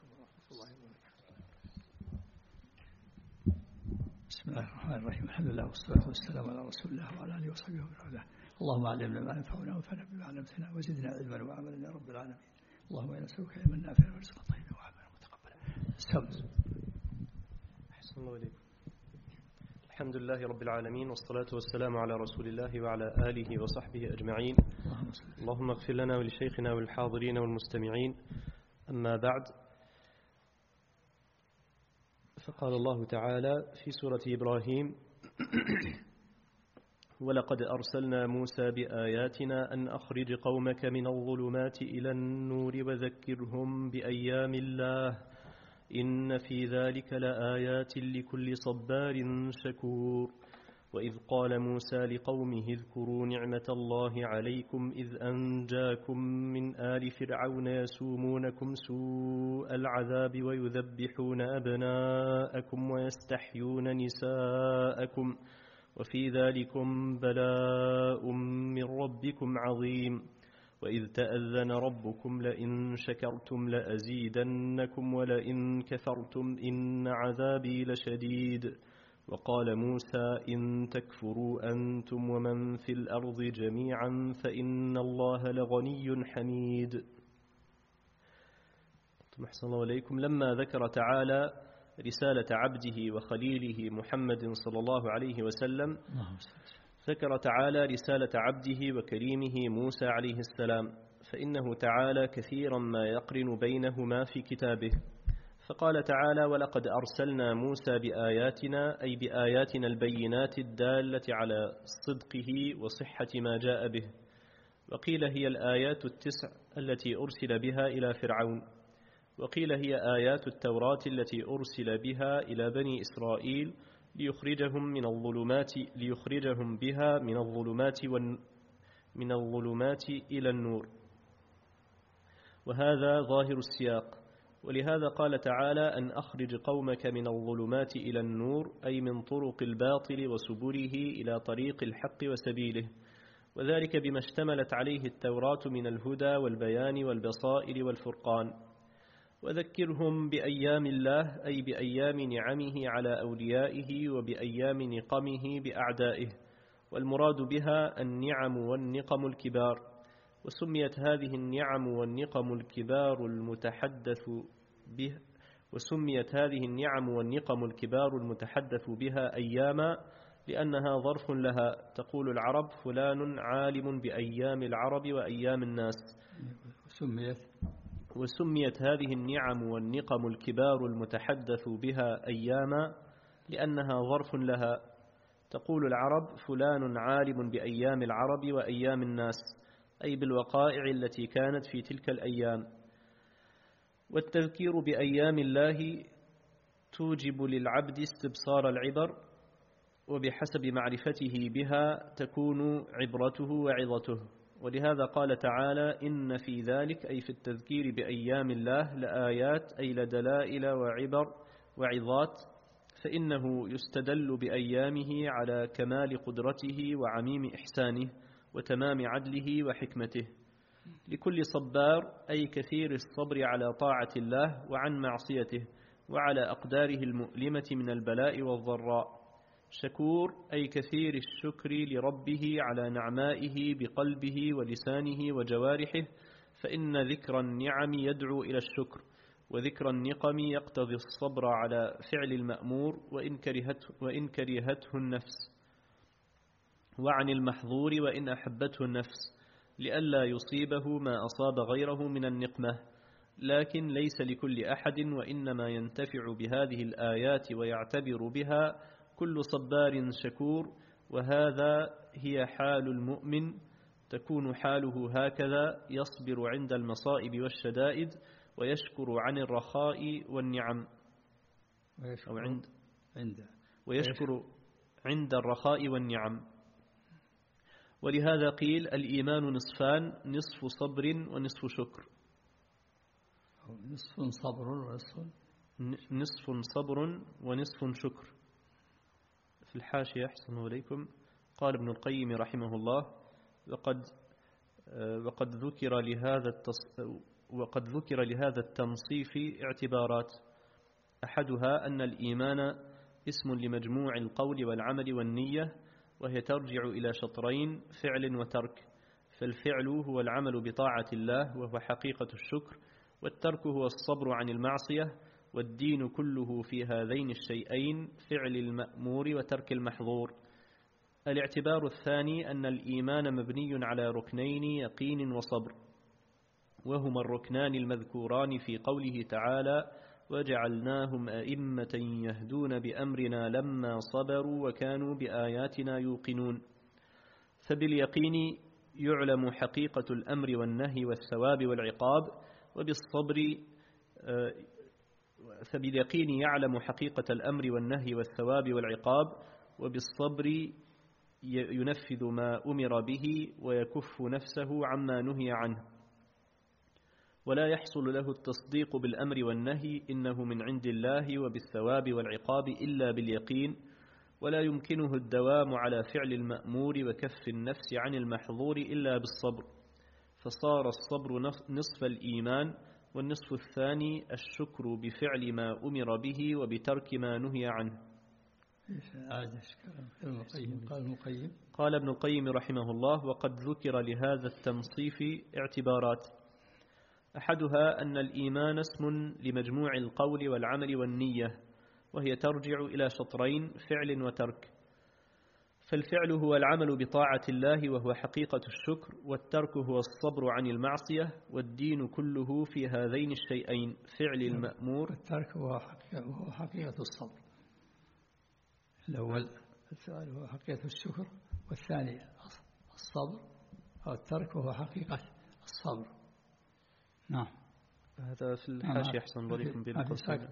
ورحمة الله وبركاته. بسم الله الرحمن الرحيم. الحمد لله والصلاة والسلام على رسول الله وعلى آله وصحبه ومن والاه. اللهم علمنا ما ينفعنا وانفعنا بما علمتنا وزدنا علما وعملا يا رب العالمين. اللهم إنا نسألك علما نافعا ورزقا طيبا وعملا متقبلا. أحسن الله إليكم. الحمد لله رب العالمين والصلاة والسلام على رسول الله وعلى آله وصحبه أجمعين. اللهم اغفر لنا ولشيخنا والحاضرين والمستمعين. أما بعد، فقال الله تعالى في سورة إبراهيم: ولقد أرسلنا موسى بآياتنا أن أخرج قومك من الظلمات إلى النور وذكرهم بأيام الله إن في ذلك لآيات لكل صبار شكور. وإذ قال موسى لقومه اذكروا نعمة الله عليكم إذ أنجاكم من آل فرعون يسومونكم سوء العذاب ويذبحون أبناءكم ويستحيون نساءكم وفي ذلكم بلاء من ربكم عظيم. وإذ تأذن ربكم لئن شكرتم لأزيدنكم ولئن كفرتم إن عذابي لشديد. وقال موسى إن تكفروا أنتم ومن في الأرض جميعا فإن الله لغني حميد. أحسن الله عليكم. لما ذكر تعالى رسالة عبده وخليله محمد صلى الله عليه وسلم، ذكر تعالى رسالة عبده وكريمه موسى عليه السلام، فإنه تعالى كثيرا ما يقرن بينهما في كتابه. فقال تعالى: ولقد أرسلنا موسى بآياتنا، أي بآياتنا البينات الدالة على صدقه وصحة ما جاء به. وقيل هي الآيات التسع التي أرسل بها إلى فرعون، وقيل هي آيات التوراة التي أرسل بها إلى بني إسرائيل ليخرجهم بها من الظلمات إلى النور. وهذا ظاهر السياق. ولهذا قال تعالى: أن أخرج قومك من الظلمات إلى النور، أي من طرق الباطل وسبله إلى طريق الحق وسبيله، وذلك بما اشتملت عليه التوراة من الهدى والبيان والبصائر والفرقان. وذكرهم بأيام الله، أي بأيام نعمه على أوليائه وبأيام نقمه بأعدائه، والمراد بها النعم والنقم الكبار. وسميت هذه النعم والنقم المتحدث بها أياما، لأنها ظرف لها. تقول العرب: فلان عالم بأيام العرب وأيام الناس. وسميت هذه النعم والنقم الكبار المتحدث بها أياما لأنها ظرف لها. تقول العرب: فلان عالم بأيام العرب وأيام الناس، أي بالوقائع التي كانت في تلك الأيام. والتذكير بأيام الله توجب للعبد استبصار العبر، وبحسب معرفته بها تكون عبرته وعظته. ولهذا قال تعالى: إن في ذلك، أي في التذكير بأيام الله، لآيات، أي لدلائل وعبر وعظات، فإنه يستدل بأيامه على كمال قدرته وعميم إحسانه وتمام عدله وحكمته. لكل صبار، أي كثير الصبر على طاعة الله وعن معصيته وعلى أقداره المؤلمة من البلاء والضراء. شكور، أي كثير الشكر لربه على نعمائه بقلبه ولسانه وجوارحه، فإن ذكر النعم يدعو إلى الشكر، وذكر النقم يقتضي الصبر على فعل المأمور وإن كرهته النفس، وعن المحظور وإن أحبته النفس، لئلا يصيبه ما أصاب غيره من النقمة. لكن ليس لكل أحد، وإنما ينتفع بهذه الآيات ويعتبر بها كل صبار شكور. وهذا هي حال المؤمن، تكون حاله هكذا: يصبر عند المصائب والشدائد، ويشكر عن الرخاء والنعم، ويشكر عند الرخاء والنعم. ولهذا قيل: الإيمان نصفان، نصف صبر ونصف شكر. نصف صبر ونصف شكر. في الحاشية أحسن إليكم قال ابن القيم رحمه الله: وقد ذكر وقد ذكر لهذا التنصيف اعتبارات. أحدها أن الإيمان اسم لمجموع القول والعمل والنية، وهي ترجع إلى شطرين: فعل وترك. فالفعل هو العمل بطاعة الله وهو حقيقة الشكر، والترك هو الصبر عن المعصية، والدين كله في هذين الشيئين: فعل المأمور وترك المحظور. الاعتبار الثاني أن الإيمان مبني على ركنين: يقين وصبر، وهما الركنان المذكوران في قوله تعالى: وجعلناهم أئمة يهدون بأمرنا لما صبروا وكانوا بآياتنا يوقنون. فباليقين يعلم حقيقة الأمر والنهي والثواب والعقاب، فباليقين يعلم حقيقة الأمر والنهي والثواب والعقاب، وبالصبر ينفذ ما أمر به ويكف نفسه عما نهي عنه. ولا يحصل له التصديق بالأمر والنهي إنه من عند الله وبالثواب والعقاب إلا باليقين، ولا يمكنه الدوام على فعل المأمور وكف النفس عن المحظور إلا بالصبر. فصار الصبر نصف الإيمان، والنصف الثاني الشكر بفعل ما أمر به وبترك ما نهي عنه. قال ابن القيم رحمه الله: وقد ذكر لهذا التنصيف اعتبارات. أحدها أن الإيمان اسم لمجموع القول والعمل والنية، وهي ترجع إلى شطرين: فعل وترك. فالفعل هو العمل بطاعة الله وهو حقيقة الشكر، والترك هو الصبر عن المعصية، والدين كله في هذين الشيئين: فعل المأمور. الترك هو حقيقة الصبر. الأول الفعل هو حقيقة الشكر، والثاني الصبر، والترك هو حقيقة الصبر. نعم. هذا في الحاشية أحسن الله عليكم بين قوسين.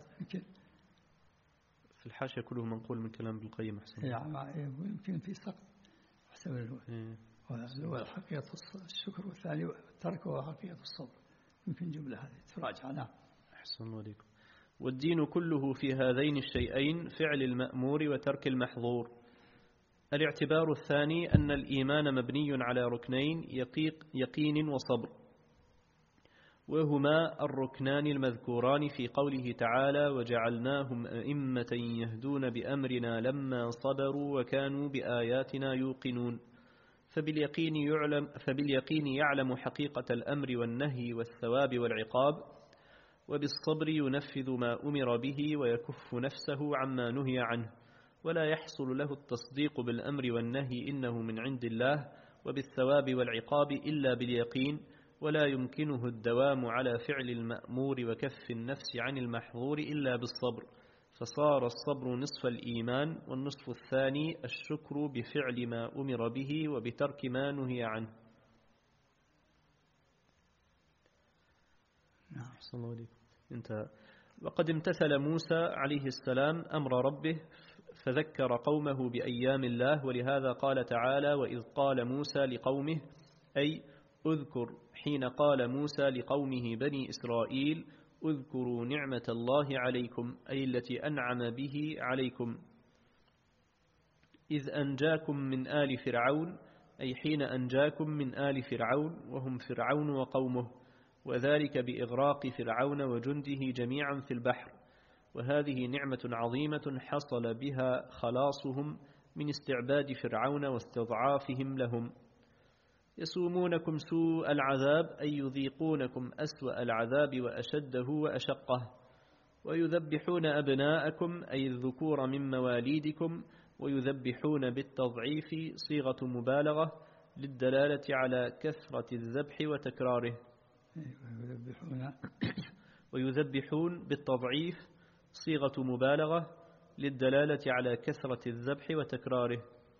في الحاشية كله منقول من كلام ابن القيم أحسن. يمكن في سقط حسب الأول حقيقة الشكر، والثاني الترك هو حقيقة الصبر. يمكن جملة هذه تراجع. نعم. أحسن الله عليكم. والدين كله في هذين الشيئين: فعل المأمور وترك المحظور. الاعتبار الثاني أن الإيمان مبني على ركنين: يقين وصبر، وهما الركنان المذكوران في قوله تعالى: وجعلناهم أئمة يهدون بأمرنا لما صبروا وكانوا بآياتنا يوقنون. فباليقين يعلم حقيقة الأمر والنهي والثواب والعقاب، وبالصبر ينفذ ما أمر به ويكف نفسه عما نهي عنه. ولا يحصل له التصديق بالأمر والنهي إنه من عند الله وبالثواب والعقاب إلا باليقين، ولا يمكنه الدوام على فعل المأمور وكف النفس عن المحظور إلا بالصبر. فصار الصبر نصف الإيمان، والنصف الثاني الشكر بفعل ما أمر به وبترك ما نهي عنه. نعم. انتهى. وقد امتثل موسى عليه السلام أمر ربه فذكر قومه بأيام الله، ولهذا قال تعالى: وإذ قال موسى لقومه، أي اذكر حين قال موسى لقومه بني إسرائيل: اذكروا نعمة الله عليكم، أي التي أنعم به عليكم، إذ أنجاكم من آل فرعون، أي حين أنجاكم من آل فرعون وهم فرعون وقومه، وذلك بإغراق فرعون وجنده جميعا في البحر. وهذه نعمة عظيمة حصل بها خلاصهم من استعباد فرعون واستضعافهم لهم. يسومونكم سوء العذاب، أي يذيقونكم أسوأ العذاب وأشده وأشقه، ويذبحون أبناءكم، أي الذكور من مواليدكم، ويذبحون بالتضعيف صيغة مبالغة للدلالة على كثرة الذبح وتكراره. ويذبحون بالتضعيف صيغة مبالغة للدلالة على كثرة الذبح وتكراره.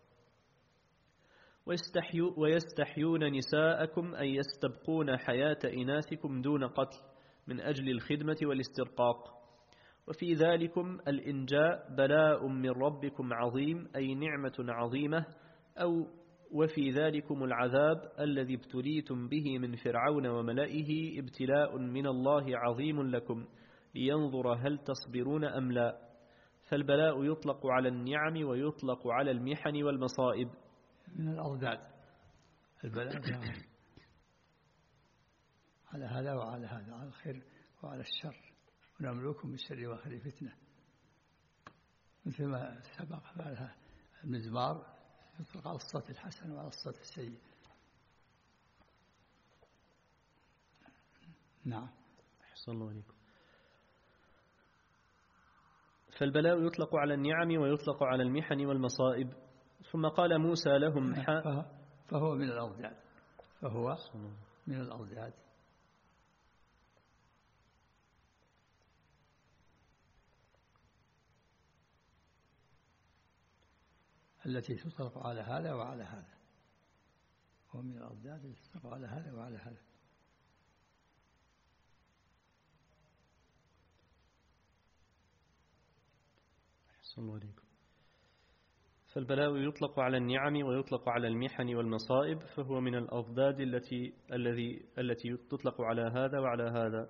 ويستحيون نساءكم، أي يستبقون حياة إناثكم دون قتل من أجل الخدمة والاسترقاق. وفي ذلكم الإنجاء بلاء من ربكم عظيم، أي نعمة عظيمة، وفي ذلكم العذاب الذي ابتليتم به من فرعون وملئه ابتلاء من الله عظيم لكم، لينظر هل تصبرون أم لا. فالبلاء يطلق على النعم ويطلق على المحن والمصائب. من الأضداد البلاء على هذا وعلى هذا، على الخير وعلى الشر، ونبلوكم بالشر والخير فتنة. مثل ما سبق بعدها المزمار يطلق على الصوت الحسن وعلى الصوت السيء. نعم. أحسن الله عليكم. فالبلاء يطلق على النعم ويطلق على المحن والمصائب. ثم قال موسى لهم فهو من الأضداد، فهو من الأضداد. التي تطلق على هذا وعلى هذا، هو من الأضداد التي تطلق على هذا وعلى هذا. أحسن الله عليكم. فالبلاء يطلق على النعم ويطلق على المحن والمصائب، فهو من الأضداد التي تطلق على هذا وعلى هذا.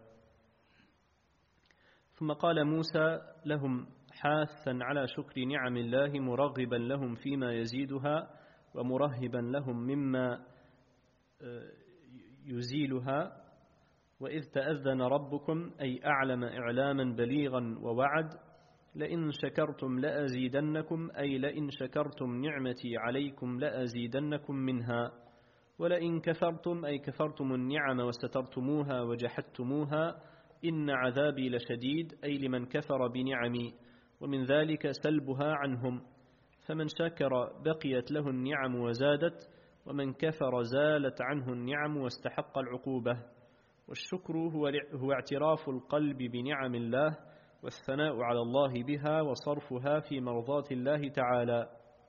ثم قال موسى لهم حاثا على شكر نعم الله، مرغبا لهم فيما يزيدها ومرهبا لهم مما يزيلها. وإذ تأذن ربكم، أي أعلم إعلاما بليغا ووعد، لئن شكرتم لأزيدنكم، أي لئن شكرتم نعمتي عليكم لأزيدنكم منها، ولئن كفرتم، أي كفرتم النعم وسترتموها وجحدتموها، إن عذابي لشديد، أي لمن كفر بنعمي، ومن ذلك سلبها عنهم. فمن شكر بقيت له النعم وزادت، ومن كفر زالت عنه النعم واستحق العقوبة. والشكر هو اعتراف القلب بنعم الله، والثناء على الله بها، وصرفها في مرضاة الله تعالى.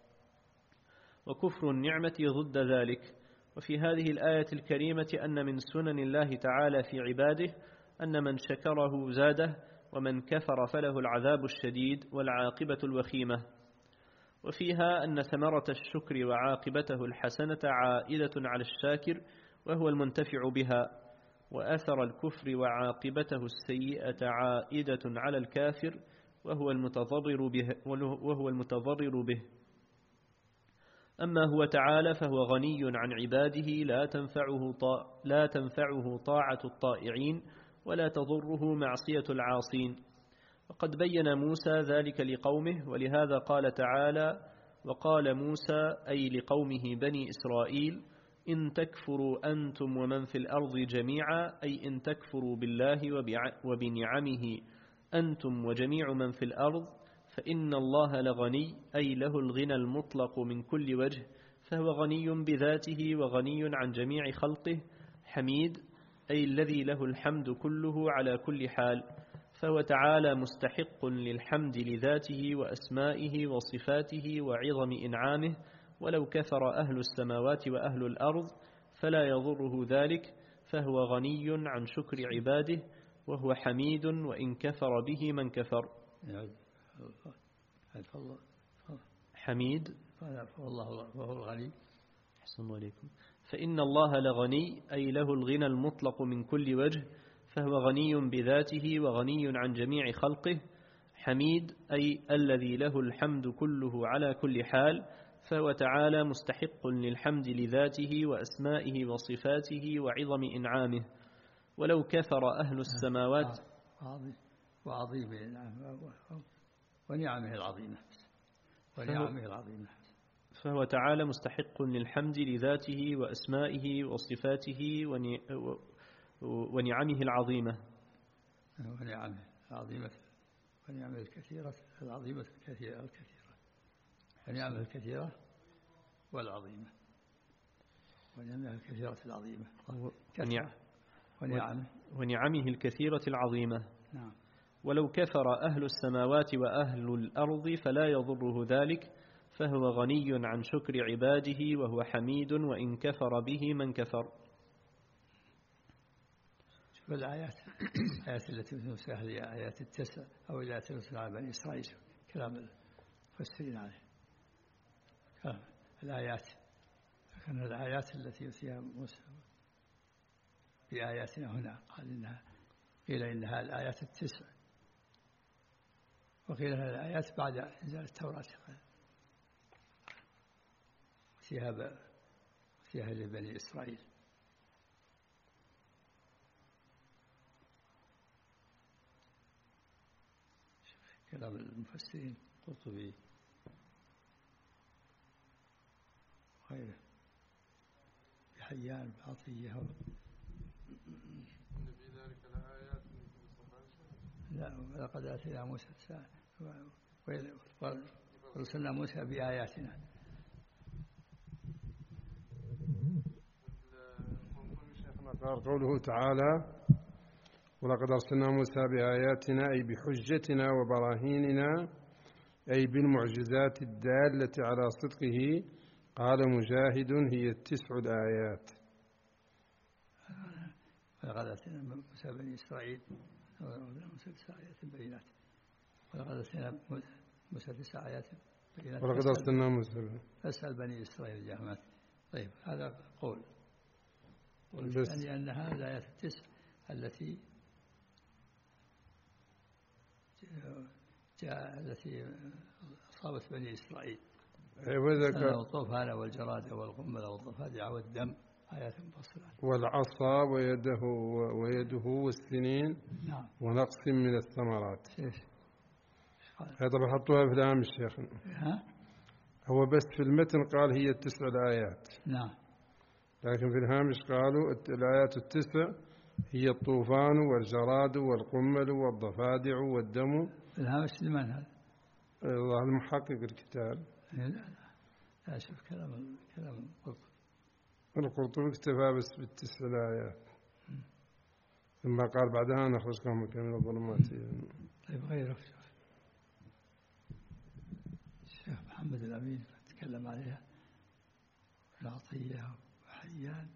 وكفر النعمة ضد ذلك. وفي هذه الآية الكريمة أن من سنن الله تعالى في عباده أن من شكره زاده، ومن كفر فله العذاب الشديد والعاقبة الوخيمة. وفيها أن ثمرة الشكر وعاقبته الحسنة عائدة على الشاكر وهو المنتفع بها، وأثر الكفر وعاقبته السيئة عائدة على الكافر وهو المتضرر به. أما هو تعالى فهو غني عن عباده، لا تنفعه طاعة الطائعين ولا تضره معصية العاصين. وقد بين موسى ذلك لقومه، ولهذا قال تعالى: وقال موسى، أي لقومه بني إسرائيل: إن تكفروا أنتم ومن في الأرض جميعا، أي إن تكفروا بالله وبنعمه أنتم وجميع من في الأرض، فإن الله لغني، أي له الغنى المطلق من كل وجه، فهو غني بذاته وغني عن جميع خلقه. حميد، أي الذي له الحمد كله على كل حال، فهو تعالى مستحق للحمد لذاته وأسمائه وصفاته وعظم إنعامه، ولو كفر أهل السماوات وأهل الأرض فلا يضره ذلك، فهو غني عن شكر عباده، وهو حميد وإن كفر به من كفر. حميد وهو الغني. أحسن الله عليكم. فإن الله لغني، أي له الغنى المطلق من كل وجه، فهو غني بذاته وغني عن جميع خلقه. حميد، أي الذي له الحمد كله على كل حال، فهو تعالى مستحق للحمد لذاته وأسمائه وصفاته وعظم إنعامه. ولو كفر أهل السماوات وعظيم ونعمه العظيمة، فهو تعالى مستحق للحمد لذاته وأسمائه وصفاته ونعمه العظيمة. ونعمه الكثيرة العظيمة الكثيرة، ونعمه الكثيرة والعظيمة، ونعمه الكثيرة العظيمة، ونعمه الكثيرة العظيمة. نعم. ولو كفر أهل السماوات وأهل الأرض فلا يضره ذلك، فهو غني عن شكر عباده، وهو حميد وإن كفر به من كفر. شوف الآيات التي نساها هي آيات التسع أو الآيات التي على بني إسرائيل، كلام المفسرين عليه. الآيات فكان الآيات التي يسيها موسى بآياتنا هنا قيل إنها الآيات التسع، وقيل إنها الآيات بعد إنزال التوراة، وسيها لبني إسرائيل. كلام المفسرين قرطبي وغيره بحيان بعطية في ذلك الآيات لا ولقد آتينا موسى ورسلنا موسى بآياتنا. قال قوله تعالى ولقد أرسلنا موسى بآياتنا أي بحجتنا وبراهيننا أي بالمعجزات الدالة على صدقه. قال مجاهد هي 9 الآيات. ولقد آتينا موسى بني إسرائيل موسى 9 آيات بينات. ولقد آتينا موسى 9 آيات بينات. ولقد أرسلنا موسى فاسأل بني إسرائيل جامعات. طيب هذا قول. والثاني أن هذه الآيات 9 التي التي أصابت بني إسرائيل الطوفان والجراد والقمل والضفادع والدم آيات مفصلات. والعصا ويده والسنين. نعم. ونقص من الثمرات. هذا طبعا حطوها في الهامش شيخ. هو بس في المتن قال هي 9 الآيات. نعم. لكن في الهامش قالوا الآيات 9 هي الطوفان والجراد والقمل والضفادع والدم. الهامش لمن هذا؟ الله المحقق الكتاب. لا شوف كلام القرطبي اكتفى بس ب9 الآيات. ثم قال بعدها نخرجكم من الظلمات. طيب غيره الشيخ محمد الأمين تكلم عليها العطية وحيان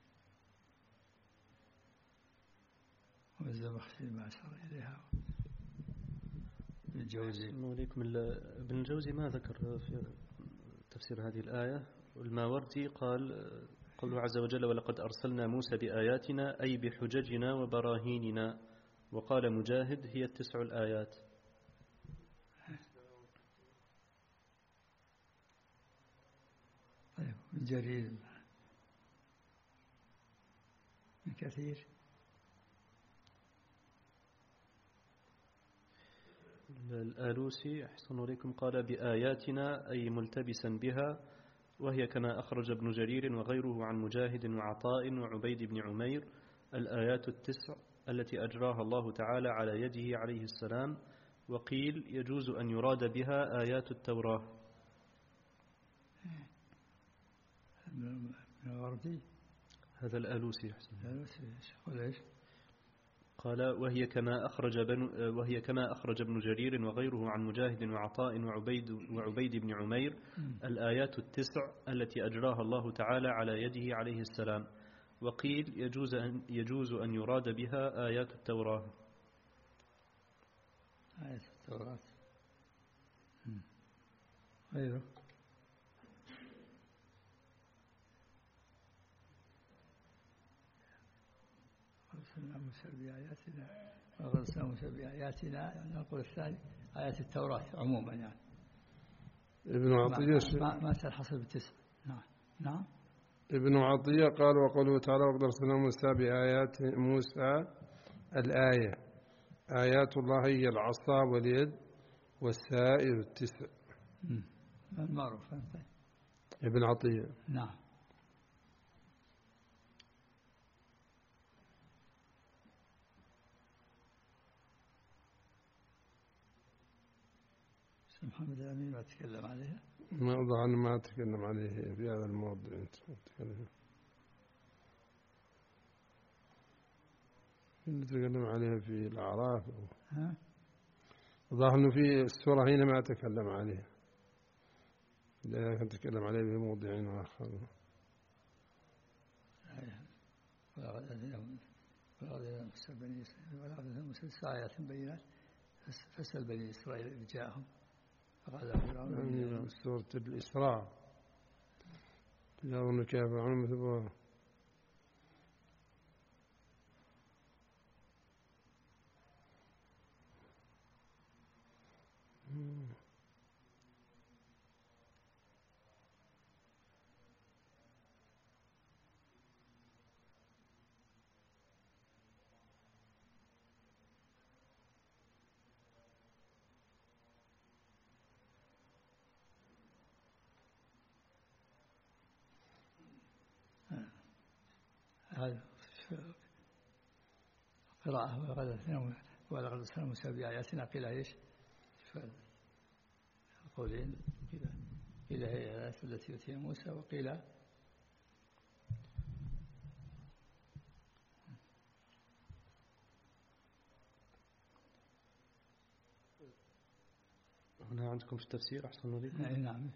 والزمخشري ما أشار إليها. ابن الجوزي ابن الجوزي ما ذكر في تفسير هذه الآية. والماوردي قال قوله عز وجل ولقد أرسلنا موسى بآياتنا أي بحججنا وبراهيننا. وقال مجاهد هي 9 الآيات. طيب من جرير من كثير. الآلوسي أحسن إليكم قال بآياتنا أي ملتبسا بها، وهي كما أخرج ابن جرير وغيره عن مجاهد وعطاء وعبيد بن عمير الآيات 9 التي أجراها الله تعالى على يده عليه السلام. وقيل يجوز أن يراد بها آيات التوراة. هذا الآلوسي أحسن. قال وهي كما أخرج ابن جرير وغيره عن مجاهد وعطاء وعبيد بن عمير الآيات 9 التي أجراها الله تعالى على يده عليه السلام. وقيل يجوز أن يراد بها آيات التوراة. آيات التوراة غيره. أرسلنا موسى بآياتنا وأرسلنا موسى بآياتنا يعني نقول الثاني آيات التوراة عموما يعني. ابن عطية ما تنحصر بالتسع. نعم. ابن عطية قال وقوله تعالى وقد أرسلنا موسى بآيات موسى الآية آيات الله هي العصا واليد والسائر 9. المعروف. ابن عطية. نعم. محمد الأمين ما تكلم عليها. ما أظن ما تكلم عليه في هذا الموضوع. أنت تكلم عليها في الأعراف. ظاهر أنه في السورة هنا ما تكلم عليها، لكن تكلم عليه في موضعين آخر. ولقد أتينا موسى 9 آيات بينات فاسأل بني إسرائيل إذ جاءهم فقال فرعون. سورة الإسراء يظن كيف فرعون مثل قراءة ولقد أرسلنا موسى بآياتنا قيل إيش؟ القولين قيل هي الآيات التي أوتيها موسى وقيل هنا عندكم في التفسير أحسن عليكم. نعم.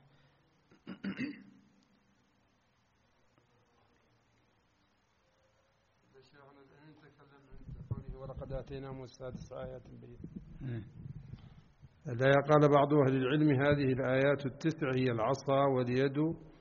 ولقد آتينا موسى 9 آيات بينات. الآية قال بعض أهل العلم هذه الآيات 9 هي العصا واليد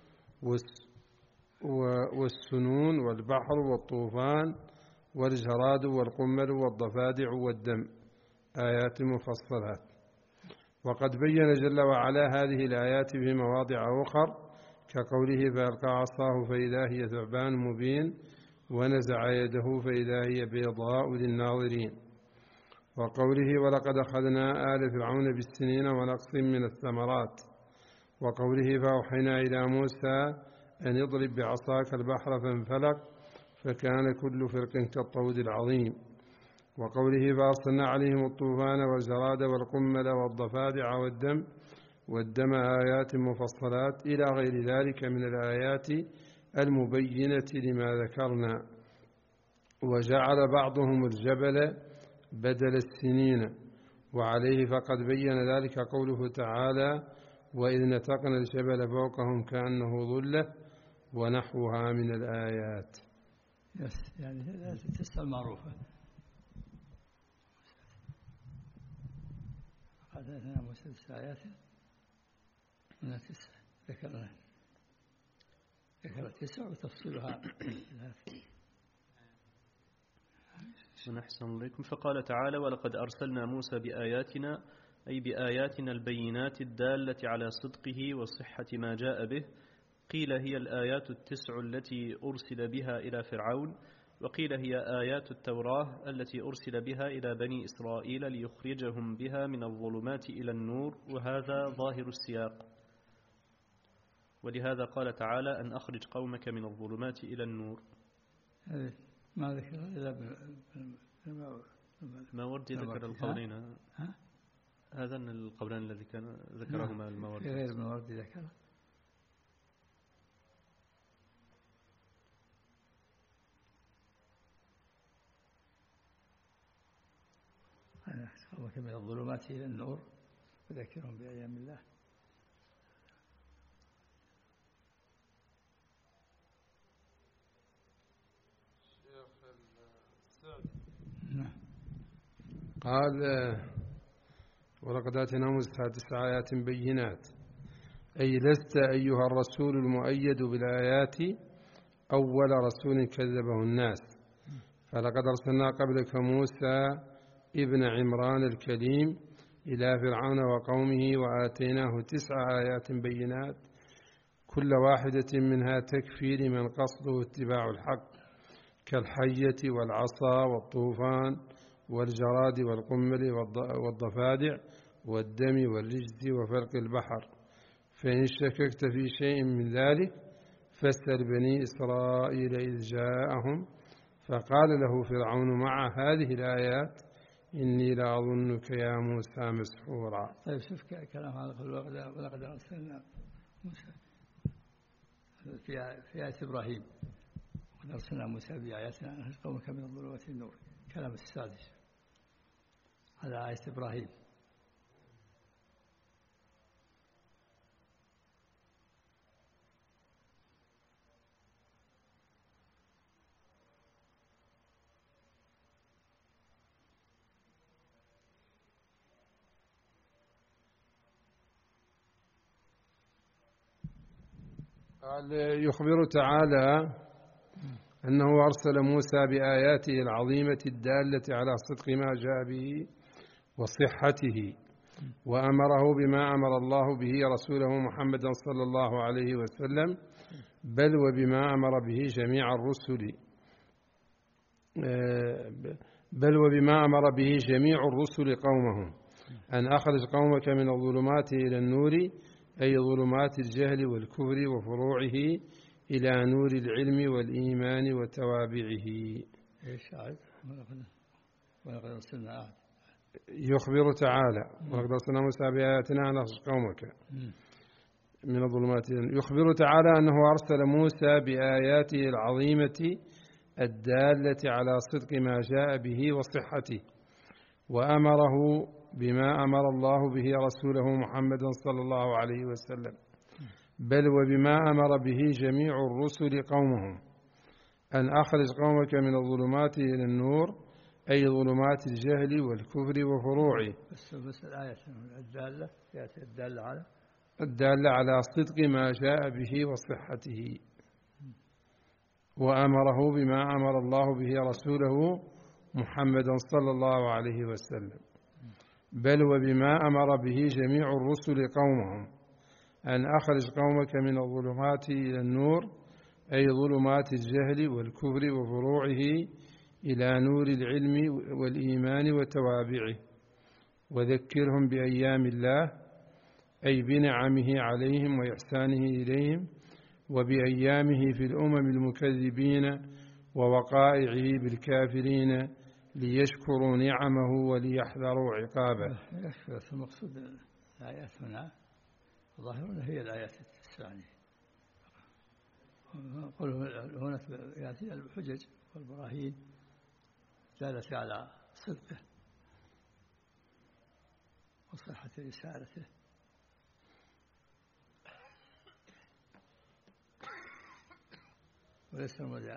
والسنون والبحر والطوفان والجراد والقمل والضفادع والدم، آيات مفصلات. وقد بين جل وعلا هذه الآيات في مواضع أخر كقوله فألقى عصاه فإذا هي ثعبان مبين ونزع يده فإذا هي بيضاء للناظرين، وقوله ولقد أخذنا آل فرعون بالسنين ونقص من الثمرات، وقوله فأوحينا إلى موسى أن اضرب بعصاك البحر فانفلق فكان كل فرق كالطود العظيم، وقوله فأرسلنا عليهم الطوفان والجراد والقمل والضفادع والدم آيات مفصلات إلى غير ذلك من الآيات المبينة لما ذكرنا. وجعل بعضهم الجبل بدل السنين، وعليه فقد بين ذلك قوله تعالى وإذ نتقنا الجبل فوقهم كأنه ظلة ونحوها من الآيات. يعني التسع المعروفة. قد آتينا موسى 9 آيات من 9 ذكر 9 وتفصيلها ونحسن إليكم. فقال تعالى ولقد أرسلنا موسى بآياتنا أي بآياتنا البينات الدالة على صدقه وصحة ما جاء به. قيل هي الآيات 9 التي أرسل بها إلى فرعون، وقيل هي آيات التوراة التي أرسل بها إلى بني إسرائيل ليخرجهم بها من الظلمات إلى النور، وهذا ظاهر السياق. ولهذا قال تعالى أن أخرج قومك من الظلمات إلى النور. ما ذكر إلا الماوردي ذكر القولين. هذان القولان الذي كان ذكرهما الماوردي. غير الماوردي ذكره. أنا أخرجك من الظلمات إلى النور وذكرهم بأيام الله. قال ولقد آتينا موسى 9 آيات بينات، أي لست أيها الرسول المؤيد بالآيات أول رسول كذبه الناس، فلقد أرسلنا قبلك موسى ابن عمران الكليم إلى فرعون وقومه وآتيناه 9 آيات بينات كل واحدة منها تكفي لمن قصده اتباع الحق، كالحية والعصا والطوفان والجراد والقمل والضفادع والدم والرجز وفلق البحر. فإن شككت في شيء من ذلك فاسأل بني إسرائيل إذ جاءهم فقال له فرعون مع هذه الآيات إني لأظنك يا موسى مسحورا. طيب شوف كلام هذا ولقد أرسلنا موسى في آية إبراهيم وقد أرسلنا موسى بآياتنا أن أخرج قومك من الظلمات إلى النور، كلام السادس على آية إبراهيم. قال يخبر تعالى أنه أرسل موسى بآياته العظيمة الدالة على صدق ما جاء به وصحته، وأمره بما أمر الله به رسوله محمدا صلى الله عليه وسلم، بل وبما أمر به جميع الرسل قومهم، أن أخرج قومك من الظلمات إلى النور، أي ظلمات الجهل والكفر وفروعه، إلى نور العلم والإيمان وتوابعه. إيش عاد ولقد أرسلنا يخبر تعالى ولقد أرسلنا موسى بآياتنا أن أخرج قومك من الظلمات. يخبر تعالى أنه أرسل موسى بآياته العظيمة الدالة على صدق ما جاء به وصحته، وأمره بما أمر الله به رسوله محمدا صلى الله عليه وسلم، بل وبما أمر به جميع الرسل قومهم، أن أخرج قومك من الظلمات إلى النور، أي ظلمات الجهل والكفر وفروعه. بس الآية الدالة يأتي الدالة على صدق ما جاء به وصحته، وأمره بما أمر الله به رسوله محمدا صلى الله عليه وسلم، بل وبما أمر به جميع الرسل قومهم، أن أخرج قومك من الظلمات إلى النور، أي ظلمات الجهل والكفر وفروعه، إلى نور العلم والإيمان وتوابعه، وذكرهم بأيام الله، أي بنعمه عليهم وإحسانه إليهم، وبأيامه في الأمم المكذبين ووقائعه بالكافرين، ليشكروا نعمه وليحذروا عقابه. المقصود الآيات هنا ظاهرة هي الآيات الثانية. هنا يأتي الحجج والبراهين دالت على صدقه وصحة رسالته، وليس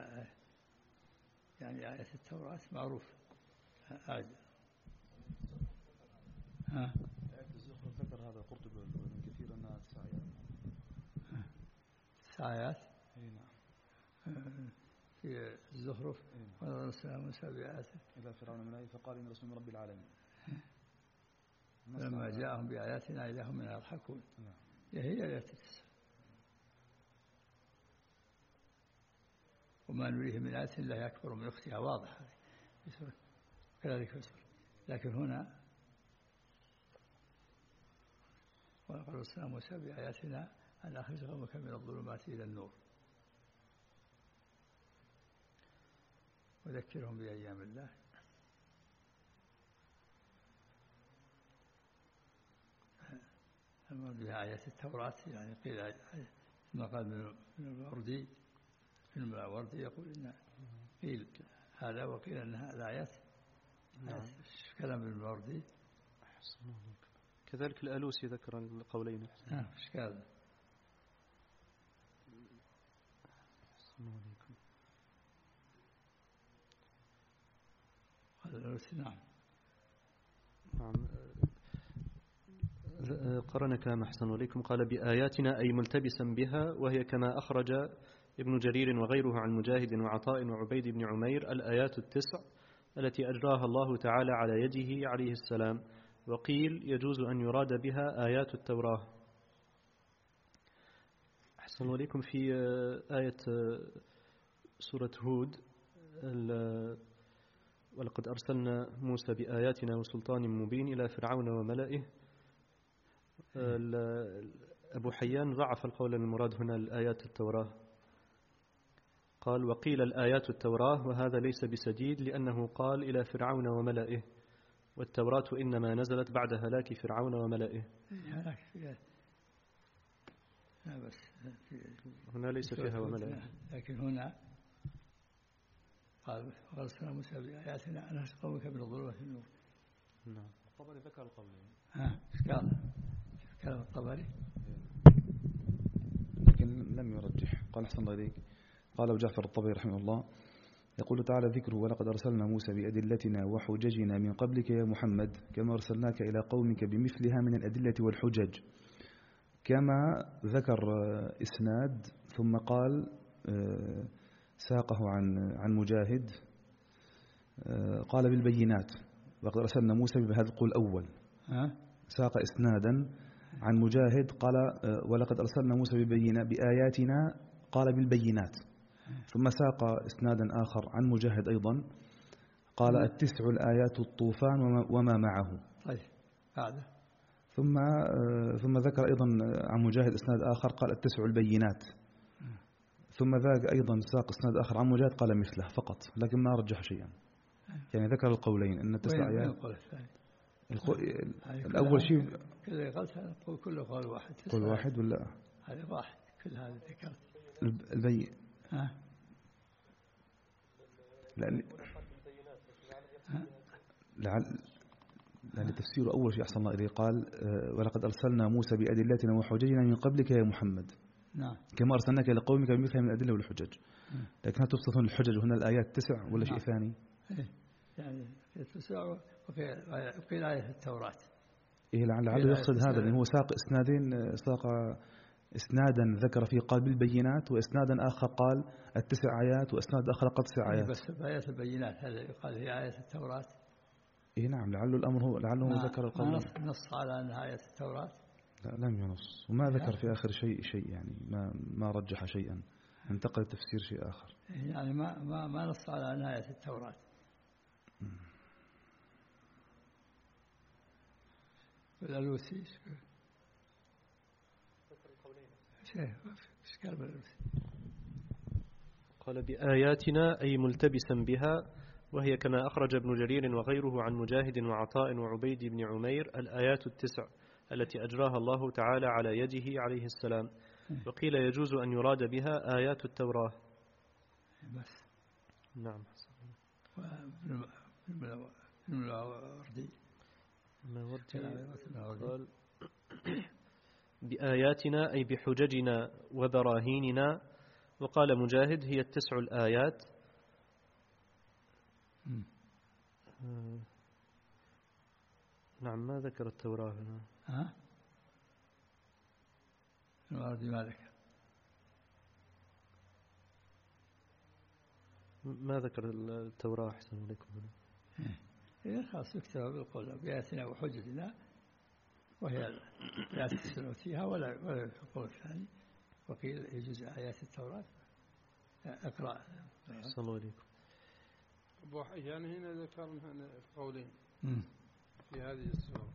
يعني آية التوراة معروف آية الزخرف ذكر هذا قرطبي وابن كثير أنها 9 آيات. 9 آيات. اي نعم. في الزخرف ونرسل موسى بآياته إلى فرعون الملائكة فقال إن رسول من رب العالمين، لما جاءهم بآياتنا إذا هم منها يضحكون. هي آيات 9. وما نريه من آيات لا يكبر من أختها، واضح كذلك يسر. لكن هنا ولقد أرسلنا موسى بآياتنا أن أخرج قومك من الظلمات إلى النور وذكرهم بأيام الله. المراد بها آيات التوراة، يعني قيل ما قال من الوردي، في الوردي يقول إن قيل هذا وقيل أنها الآيات كلام الوردي. كذلك الألوسي ذكر القولين. إشكال. نعم. قرن كما أحسن إليكم قال بآياتنا أي ملتبسا بها، وهي كما أخرج ابن جرير وغيره عن مجاهد وعطاء وعبيد بن عمير الآيات 9 التي أجراها الله تعالى على يده عليه السلام. وقيل يجوز أن يراد بها آيات التوراة. أحسن إليكم في آية سورة هود ولقد أرسلنا موسى بآياتنا وسلطان مبين إلى فرعون وملئه. أبو حيان ضعف القول المراد هنا الآيات التوراة، قال وقيل الآيات التوراة، وهذا ليس بسديد لأنه قال إلى فرعون وملئه، والتوراة إنما نزلت بعد هلاك فرعون وملئه. هنا ليس فيها وملئه، لكن هنا قال وأرسلنا موسى بآياتنا أن أخرج قومك من الظلمات إلى النور. نعم. الطبري ذكر القولين. إيش قال؟ كلام الطبري لكن لم يرجح. قال أحسن الله إليك. قال أبو جعفر الطبري رحمه الله يقول تعالى ذكره ولقد أرسلنا موسى بأدلتنا وحججنا من قبلك يا محمد كما أرسلناك إلى قومك بمثلها من الأدلة والحجج، كما ذكر إسناد ثم قال ساقه عن مجاهد قال بالبينات. وقد أرسلنا موسى بهذا القول الأول ساق إسنادا عن مجاهد قال ولقد أرسلنا موسى بآياتنا قال بالبينات، ثم ساق إسنادا آخر عن مجاهد أيضا قال 9 الآيات الطوفان وما معه. طيب هذا ثم ذكر أيضا عن مجاهد إسناد آخر قال 9 البينات، ثم ذاك أيضا ساق إسناد آخر عن مجاهد قال مثله فقط، لكن ما رجح شيئا. يعني ذكر القولين أن 9 آيات. القول الثاني؟ الأول شيء كل قلت نقول كله قول واحد. قول واحد ولا هذا واحد كل هذا ذكرت. البي لعل تفسيره أول شيء أحسن الله إليه قال ولقد أرسلنا موسى بأدلتنا وحججنا من قبلك يا محمد. نعم. كما أرسلناك إلى قومك بمثل من الأدلة والحجج. لكن هل تبسط هنا الحجج وهنا الآيات 9 ولا شيء ثاني؟ يعني 9 وقيل آية التوراة. إيه لعله يقصد هذا، لأنه هو ساق إسنادا ذكر فيه قال بالبينات، وإسنادا آخر قال 9 آيات، وإسناد آخر قال 9 آيات. بس بآيات البينات هذا يقال هي آية التوراة. إيه نعم، لعله الأمر هو لعله ذكر القول. ما نص على أنها آية التوراة. لا لم ينص، وما ذكر في آخر شيء يعني ما رجح شيئا، انتقل تفسير شيء آخر. يعني ما نص على أنها آية التوراة. الألوسي قال بآياتنا أي ملتبسا بها، وهي كما أخرج ابن جرير وغيره عن مجاهد وعطاء وعبيد بن عمير الآيات 9 التي أجراها الله تعالى على يده عليه السلام. وقيل يجوز أن يراد بها آيات التوراة. بس. نعم. قال بآياتنا أي بحججنا وبراهيننا. وقال مجاهد هي 9 الآيات. نعم ما ذكر التوراة هنا. ما ذكر التوراة أحسن عليكم هنا. إذا خاص يكتب بالقول بآياتنا وحججنا، وهي لا تسلم فيها ولا القول الثاني. وقيل يجوز آيات التوراة. أقرأ. أحسن الله عليكم. أبو حيان هنا ذكرنا قولين في هذه السورة.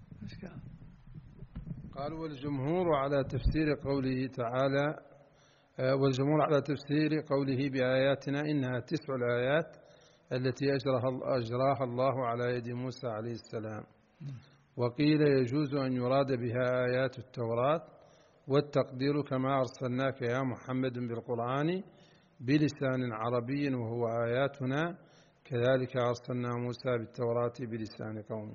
قال والجمهور على تفسير قوله تعالى والجمهور على تفسير قوله بآياتنا إنها 9 الآيات التي أجراها الله على يد موسى عليه السلام. وقيل يجوز أن يراد بها آيات التوراة، والتقدير كما أرسلناك يا محمد بالقرآن بلسان عربي وهو آياتنا كذلك أرسلنا موسى بالتوراة بلسان قومه.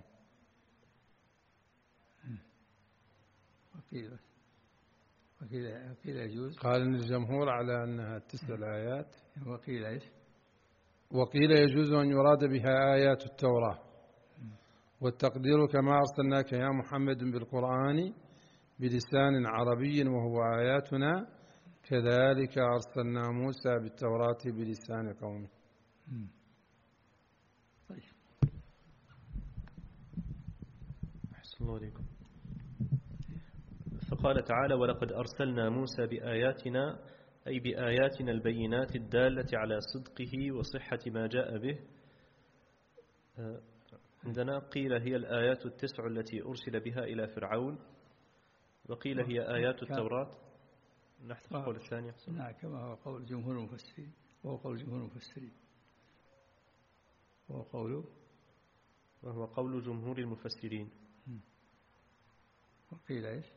وقيل يجوز. قال إن الجمهور على أنها 9 الآيات. وقيل إيش؟ وقيل يجوز أن يراد بها آيات التوراة، والتقدير كما أرسلناك يا محمد بالقرآن بلسان عربي وهو آياتنا كذلك أرسلنا موسى بالتوراة بلسان قومه. طيب. أحسن الله عليكم. فقال تعالى ولقد أرسلنا موسى بآياتنا أي بآياتنا البينات الدالة على صدقه وصحة ما جاء به. عندنا قيل هي الآيات 9 التي أرسل بها إلى فرعون، وقيل هي آيات التوراة. نحن القول الثاني. نعم كما هو قول جمهور المفسرين، وهو قول جمهور المفسرين، وهو قول جمهور المفسرين. وقيل إيش؟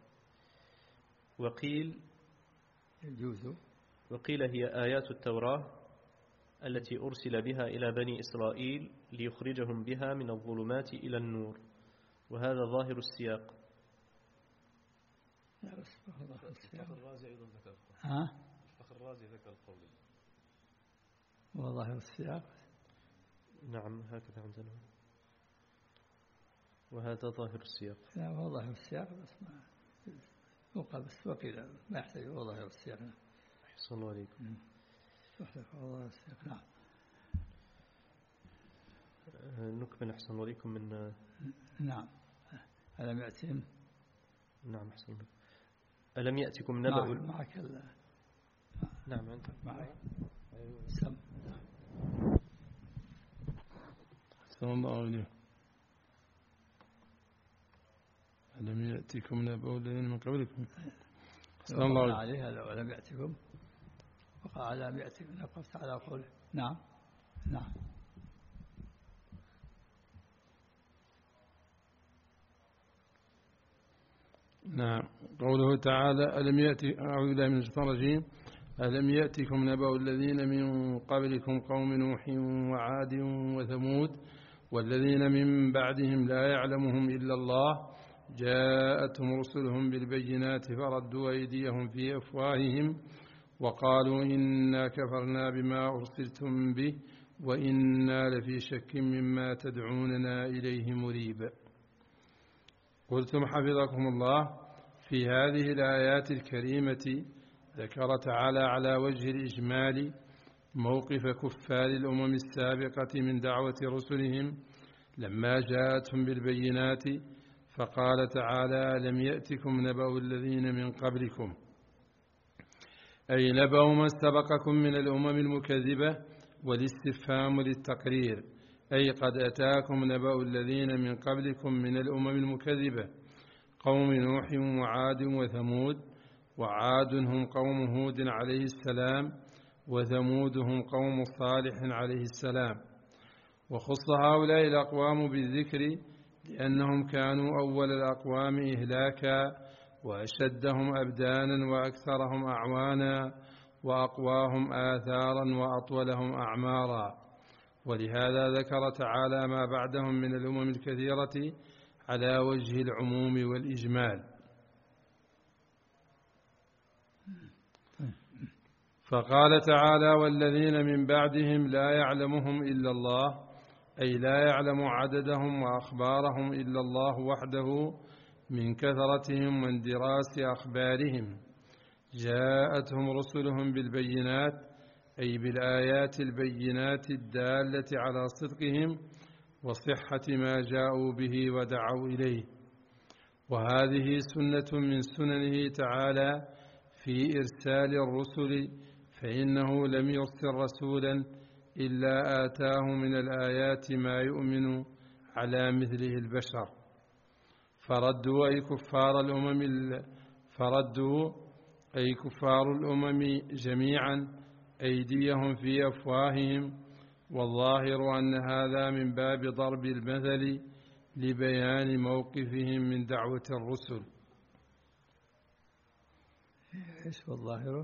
وقيل يجوز. وقيل هي آيات التوراة التي أرسل بها إلى بني إسرائيل ليخرجهم بها من الظلمات إلى النور، وهذا ظاهر السياق. لا بس الفخر الرازي أيضا ذكر. الفخر الرازي ذكر القول. وظاهر السياق. نعم هكذا عندنا، وهذا ظاهر السياق. لا هو ظاهر السياق بس ما وقال بس وقيل ما يحتاج هو ظاهر السياق. أحسن الله عليكم. ظاهر السياق. نعم. نكمل أحسن الله عليكم من. نعم. ألم يأتهم. نعم أحسن الله. ألم يأتكم نبأ. معك نعم أنت معي. سم. صلى الله عليه. ألم يأتكم نبأ الذين من قبلكم. صلى الله عليه. ألم يأتكم بقى على 100 نقفت على قوله. نعم. نعم. قوله تعالى ألم يأتي، أعوذ بالله من الشيطان الرجيم، ألم يأتكم نبأ الذين من قبلكم قوم نوح وعاد وثمود والذين من بعدهم لا يعلمهم إلا الله جاءتهم رسلهم بالبينات فردوا أيديهم في أفواههم وقالوا إنا كفرنا بما أرسلتم به وإنا لفي شك مما تدعوننا إليه مريب. قلتم حفظكم الله في هذه الآيات الكريمة ذكر تعالى على وجه الإجمال موقف كفار الأمم السابقة من دعوة رسلهم لما جاءتهم بالبينات، فقال تعالى لم يأتكم نبأ الذين من قبلكم، أي نبأ من سبقكم من الأمم المكذبة، والاستفهام للتقرير، أي قد أتاكم نبأ الذين من قبلكم من الأمم المكذبة قوم نوح وعاد وثمود، وعاد هم قوم هود عليه السلام، وثمود هم قوم صالح عليه السلام. وخص هؤلاء الأقوام بالذكر لأنهم كانوا أول الأقوام إهلاكا وأشدهم أبدانا وأكثرهم أعوانا وأقواهم آثارا وأطولهم أعمارا، ولهذا ذكر تعالى ما بعدهم من الأمم الكثيرة على وجه العموم والإجمال. فقال تعالى والذين من بعدهم لا يعلمهم إلا الله، أي لا يعلم عددهم وأخبارهم إلا الله وحده من كثرتهم واندراس أخبارهم. جاءتهم رسلهم بالبينات، أي بالآيات البينات الدالة على صدقهم وصحة ما جاءوا به ودعوا إليه. وهذه سنة من سننه تعالى في إرسال الرسل، فإنه لم يرسل رسولا إلا آتاه من الآيات ما يؤمن على مثله البشر. فردوا أي كفار الأمم جميعا أيديهم في أفواههم، والظاهر أن هذا من باب ضرب المثل لبيان موقفهم من دعوة الرسل. إيش والظاهر؟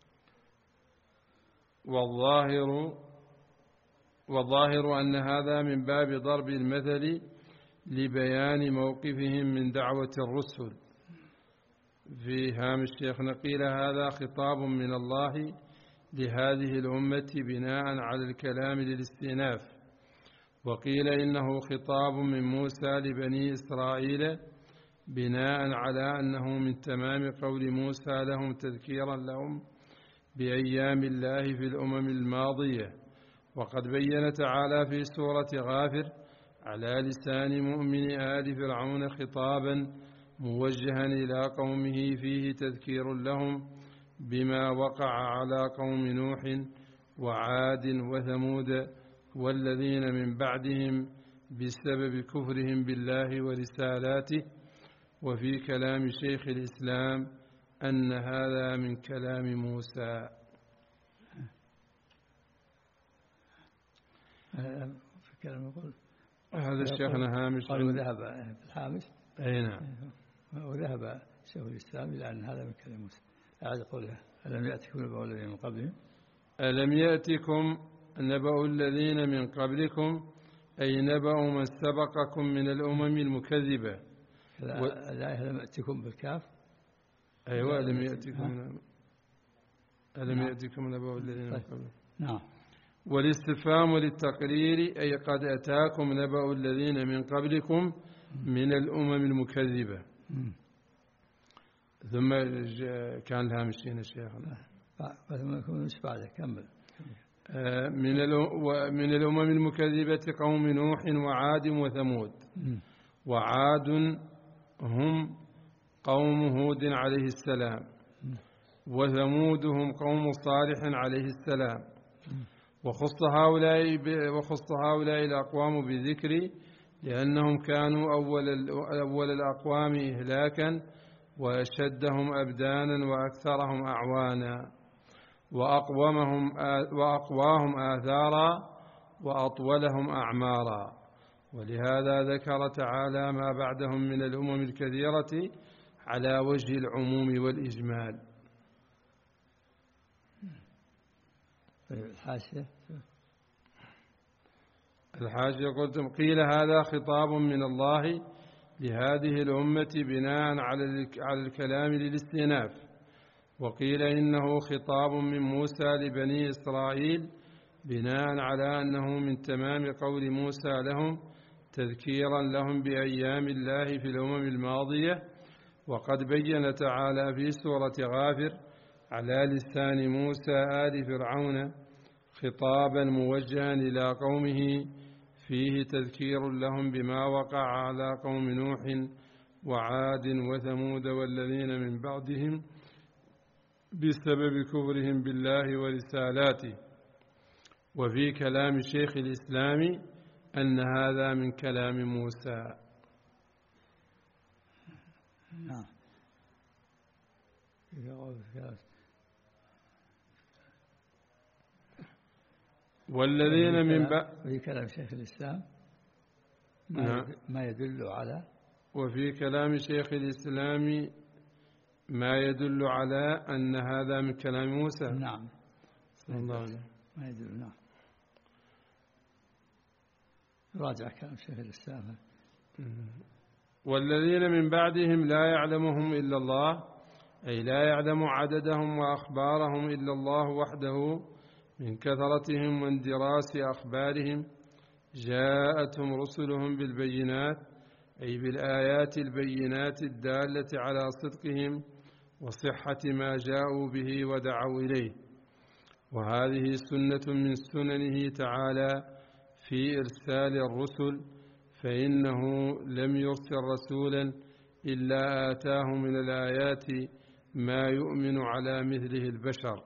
والظاهر أن هذا من باب ضرب المثل لبيان موقفهم من دعوة الرسل. في هامش شيخنا قيل هذا خطاب من الله لهذه الأمة بناء على الكلام للاستئناف، وقيل إنه خطاب من موسى لبني إسرائيل بناء على أنه من تمام قول موسى لهم تذكيرا لهم بأيام الله في الأمم الماضية. وقد بين تعالى في سورة غافر على لسان مؤمن آل فرعون خطابا موجها إلى قومه فيه تذكير لهم بما وقع على قوم نوح وعاد وثمود والذين من بعدهم بسبب كفرهم بالله ورسالاته. وفي كلام شيخ الإسلام أن هذا من كلام موسى. في كلام يقول هذا الشيخنا هامش قالوا ذهب في الحامش. أي نعم. وذهب شيخ الإسلام إلى أن هذا من كلام موسى. أعاد قوله ألم يأتكم نبأ الذين من قبلهم، ألم يأتكم نبأ الذين من قبلكم، أي نبأ من سبقكم من الأمم المكذبة. الآية ألم يأتكم بالكاف. أيوة ألم يأتكم نبأ الذين من قبلكم. نعم. والاستفهام للتقرير، أي قد أتاكم نبأ الذين من قبلكم من الأمم المكذبة. ثم كان لها مشينا الشيخ ما يكونش بعد كمل. من الأمم المكذبة قوم نوح وعاد وثمود. وعاد هم قوم هود عليه السلام، وثمود هم قوم صالح عليه السلام. وخص هؤلاء الأقوام بذكر لأنهم كانوا أول الأقوام إهلاكا وأشدهم أبدانا وأكثرهم أعوانا. وأقواهم آثارا وأطولهم أعمارا. ولهذا ذكر تعالى ما بعدهم من الأمم الكثيرة على وجه العموم والإجمال. الحاشية قلتم قيل هذا خطاب من الله لهذه الأمة بناء على الكلام للاستئناف، وقيل إنه خطاب من موسى لبني إسرائيل بناء على أنه من تمام قول موسى لهم تذكيرا لهم بأيام الله في الأمم الماضية. وقد بين تعالى في سورة غافر على لسان موسى آل فرعون خطابا موجها إلى قومه فيه تذكير لهم بما وقع على قوم نوح وعاد وثمود والذين من بعدهم بسبب كفرهم بالله ورسالاته. وفي كلام شيخ الإسلام أن هذا من كلام موسى. نعم. والذين من بعد في كلام شيخ الإسلام ما يدل على وفي كلام شيخ الإسلام ما يدل على أن هذا من كلام موسى. نعم. صلى الله عليه وسلم. ما يدل. نعم. راجع كلام شيخ الإسلام. والذين من بعدهم لا يعلمهم إلا الله، أي لا يعلم عددهم وأخبارهم إلا الله وحده من كثرتهم واندراس أخبارهم. جاءتهم رسلهم بالبينات، أي بالآيات البينات الدالة على صدقهم وصحة ما جاءوا به ودعوا إليه. وهذه سنة من سننه تعالى في إرسال الرسل، فإنه لم يرسل رسولا إلا آتاه من الآيات ما يؤمن على مثله البشر.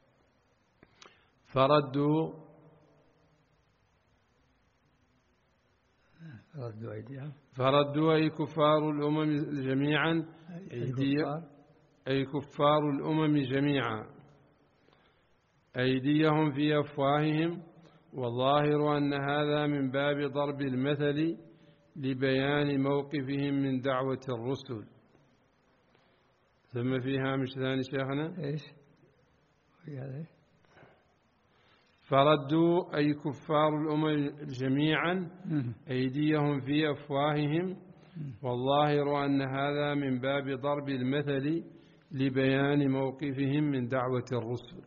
فردوا أي كفار الأمم جميعا، أي كفار الأمم جميعا أيديهم في أفواههم. والظاهر أن هذا من باب ضرب المثل لبيان موقفهم من دعوة الرسل. ثم في هامش ثاني شيخنا إيش؟ فردوا أي كفار الأمم جميعا أيديهم في أفواههم. والظاهر أن هذا من باب ضرب المثل لبيان موقفهم من دعوة الرسل.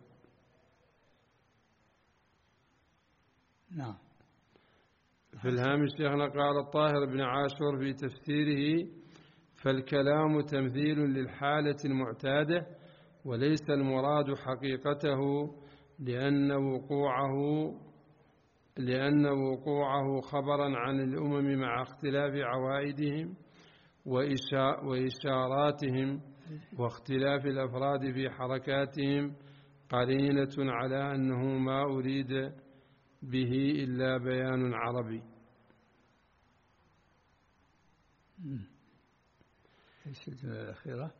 نعم. في الهامش شيخنا قال الطاهر بن عاشور في تفسيره: فالكلام تمثيل للحالة المعتادة وليس المراد حقيقته، لأن وقوعه خبرا عن الأمم مع اختلاف عوائدهم وإشاراتهم واختلاف الأفراد في حركاتهم قرينة على أنه ما أريد به إلا بيان عربي. ايش الجملة الأخيرة؟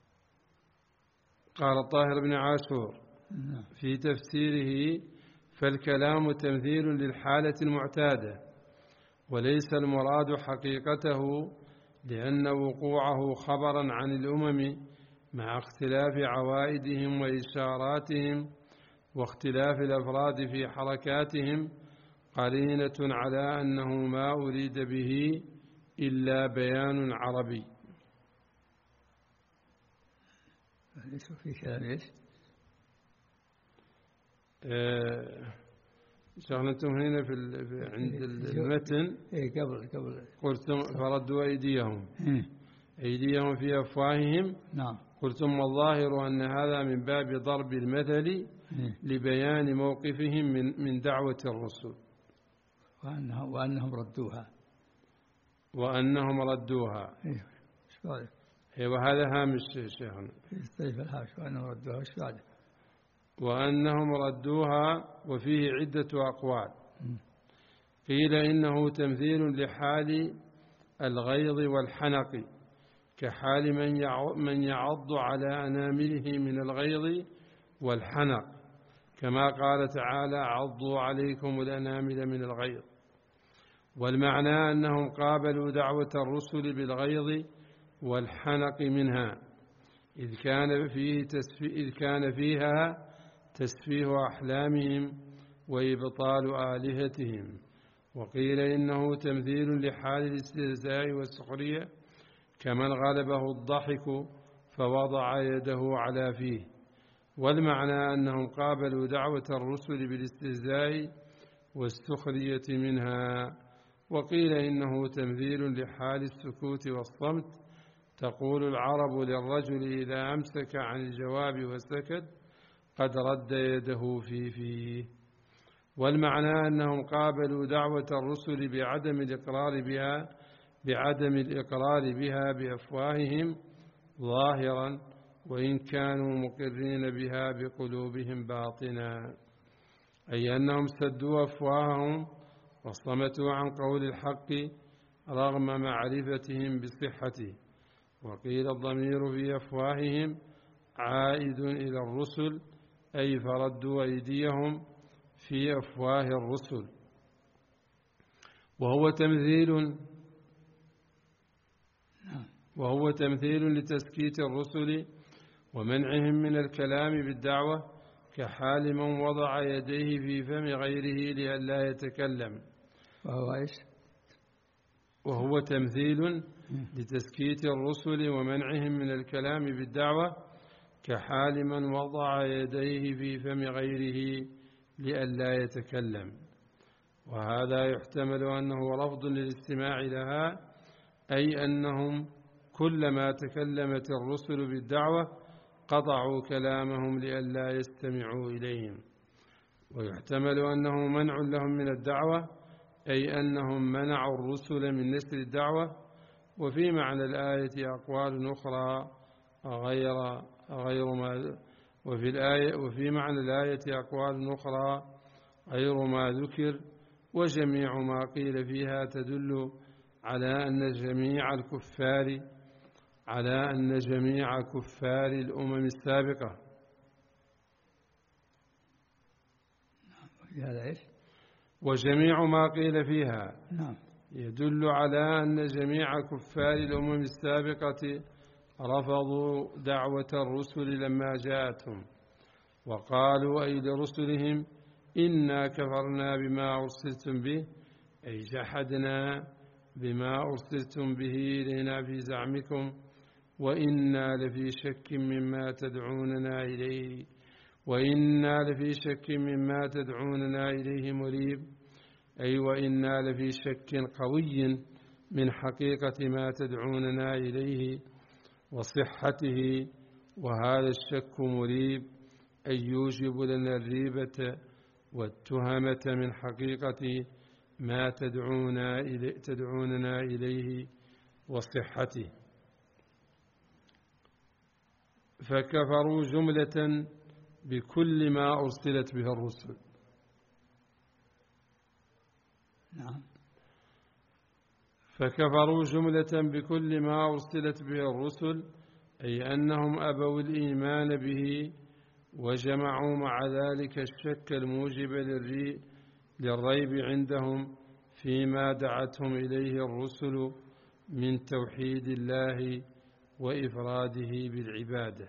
قال الطاهر بن عاشور في تفسيره: فالكلام تمثيل للحالة المعتادة وليس المراد حقيقته، لأن وقوعه خبرا عن الأمم مع اختلاف عوائدهم وإشاراتهم واختلاف الأفراد في حركاتهم قرينة على أنه ما أريد به إلا بيان عربي. ليس في كلام إيش؟ شغلتم هنا عند المتن قبل قلتم فردوا أيديهم في أفواههم. نعم. قلتم والظاهر أن هذا من باب ضرب المثل لبيان موقفهم من دعوة الرسل وأنهم ردوها. وهذا هامش شيخنا طيب الهامش وأنهم ردوها. وش بعده؟ وأنهم ردوها. وفيه عدة أقوال. قيل إنه تمثيل لحال الغيظ والحنق، كحال من يعض على أنامله من الغيظ والحنق، كما قال تعالى عضوا عليكم الأنامل من الغيظ. والمعنى أنهم قابلوا دعوة الرسل بالغيظ والحنق منها، إذ كان فيها تسفيه أحلامهم وإبطال آلهتهم. وقيل إنه تمثيل لحال الاستهزاء والسخرية كمن غلبه الضحك فوضع يده على فيه. والمعنى أنهم قابلوا دعوة الرسل بالاستهزاء والسخرية منها. وقيل إنه تمثيل لحال السكوت والصمت، تقول العرب للرجل إذا أمسك عن الجواب وسكت قد رد يده في فيه. والمعنى أنهم قابلوا دعوة الرسل بعدم الإقرار بها بأفواههم ظاهرا، وإن كانوا مقرين بها بقلوبهم باطنا، أي أنهم سدوا أفواههم وصمتوا عن قول الحق رغم معرفتهم بصحته. وقيل الضمير في أفواههم عائد إلى الرسل، أي فردوا أيديهم في أفواه الرسل. وهو تمثيل لتسكيت الرسل ومنعهم من الكلام بالدعوة، كحال من وضع يديه في فم غيره لئلا يتكلم. وهو تمثيل لتسكيت الرسل ومنعهم من الكلام بالدعوة، كحال من وضع يديه في فم غيره لئلا يتكلم. وهذا يحتمل أنه رفض للاستماع لها، أي أنهم كلما تكلمت الرسل بالدعوة قطعوا كلامهم لئلا يستمعوا إليهم. ويحتمل أنه منع لهم من الدعوة، أي أنهم منعوا الرسل من نشر الدعوة. وفي معنى الآية أقوال أخرى وفي معنى الآية أقوال أخرى غير ما ذكر، وجميع ما قيل فيها تدل على أن جميع كفار الأمم السابقة وجميع ما قيل فيها يدل على أن جميع كفار الأمم السابقة رفضوا دعوة الرسل لما جاءتهم، وقالوا أي لرسلهم إنا كفرنا بما أرسلتم به، أي جحدنا بما أرسلتم به إلينا في زعمكم، وإنا لفي شك مما تدعوننا إليه مريب، أي وإنا لفي شك قوي من حقيقة ما تدعوننا إليه وصحته. وهذا الشك مريب، أي يوجب لنا الريبة والتهمة من حقيقة ما تدعوننا إليه وصحته. فكفروا جملة بكل ما أرسلت به الرسل. فكفروا جملة بكل ما أرسلت به الرسل، أي أنهم أبوا الإيمان به، وجمعوا مع ذلك الشك الموجب للريب عندهم فيما دعتهم إليه الرسل من توحيد الله وإفراده بالعبادة.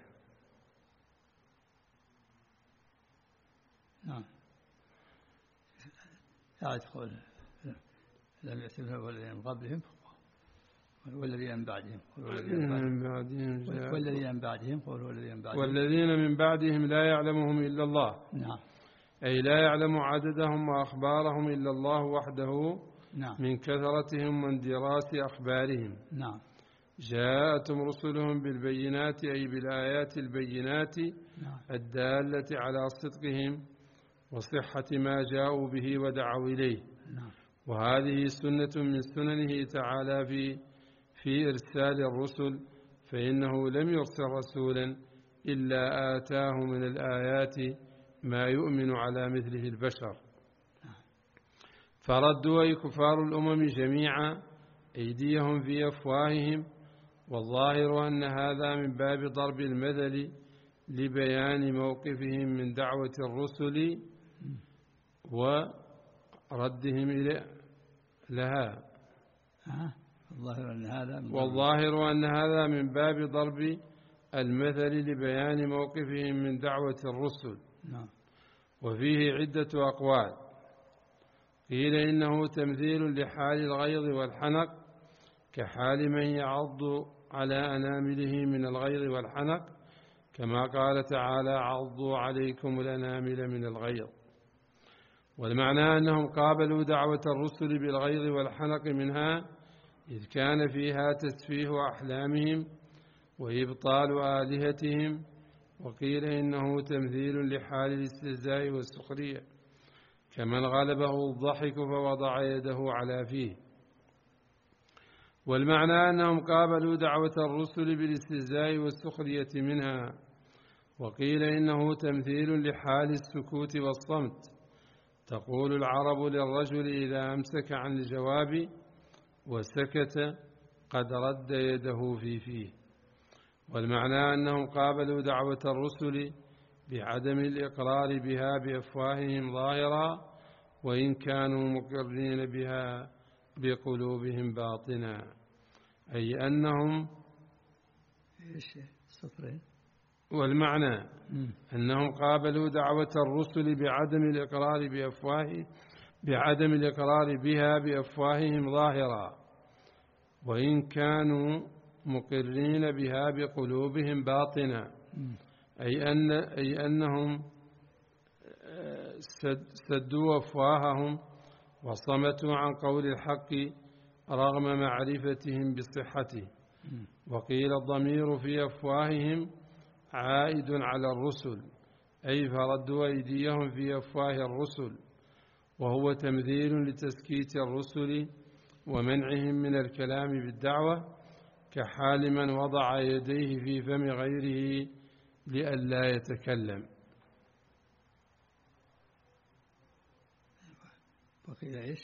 يدخل لم يأتهم والذين من قبلهم والذين من بعدهم والذين من بعدهم لا يعلمهم إلا الله. أي لا يعلم عددهم وأخبارهم إلا الله وحده من كثرتهم واندراس أخبارهم. جاءتهم رسلهم بالبينات، أي بالآيات البينات الدالة على صدقهم وصحة ما جاءوا به ودعوا إليه. وهذه سنة من سننه تعالى في إرسال الرسل، فإنه لم يرسل رسولا إلا آتاه من الآيات ما يؤمن على مثله البشر. فردوا أي كفار الأمم جميعا أيديهم في أفواههم، والظاهر أن هذا من باب ضرب المثل لبيان موقفهم من دعوة الرسل وردهم لها. والظاهر أن هذا من باب ضرب المثل لبيان موقفهم من دعوة الرسل. وفيه عدة أقوال. قيل إنه تمثيل لحال الغيظ والحنق كحال من يعض على أنامله من الغيظ والحنق، كما قال تعالى: عضوا عليكم الأنامل من الغيظ. والمعنى أنهم قابلوا دعوة الرسل بالغيظ والحنق منها، إذ كان فيها تسفيه أحلامهم وإبطال آلهتهم. وقيل إنه تمثيل لحال الاستهزاء والسخرية كمن غلبه الضحك فوضع يده على فيه. والمعنى أنهم قابلوا دعوة الرسل بالاستهزاء والسخرية منها. وقيل إنه تمثيل لحال السكوت والصمت. تقول العرب للرجل إذا أمسك عن الجواب وسكت: قد رد يده في فيه. والمعنى أنهم قابلوا دعوة الرسل بعدم الإقرار بها بأفواههم ظاهرا، وإن كانوا مقرين بها بقلوبهم باطنا. أي أنهم والمعنى أنهم قابلوا دعوة الرسل بعدم الإقرار بها بأفواههم ظاهرا، وإن كانوا مقرين بها بقلوبهم باطنا. أي أنهم سدوا أفواههم وصمتوا عن قول الحق رغم معرفتهم بصحته. وقيل الضمير في أفواههم عائد على الرسل، أي فردوا أيديهم في أفواه الرسل، وهو تمثيل لتسكيت الرسل ومنعهم من الكلام بالدعوة، كحال من وضع يديه في فم غيره لئلا يتكلم. وقيل إيش؟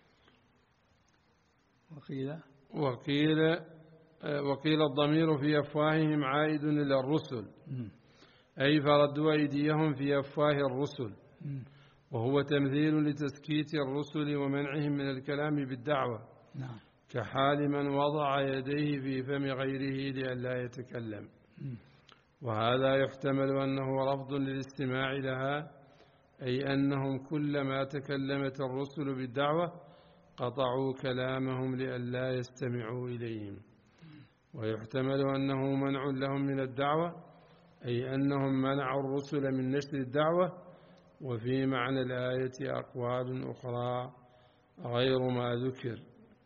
وقيل الضمير في أفواههم عائد إلى الرسل، أي فردوا أيديهم في أفواه الرسل، وهو تمثيل لتسكيت الرسل ومنعهم من الكلام بالدعوة، كحال من وضع يديه في فم غيره لئلا يتكلم. وهذا يحتمل أنه رفض للاستماع لها، أي أنهم كلما تكلمت الرسل بالدعوة قطعوا كلامهم لئلا يستمعوا إليهم. ويحتمل أنه منع لهم من الدعوة، أي أنهم منعوا الرسل من نشر الدعوة. وفي معنى الآية أقوال أخرى غير ما ذكر،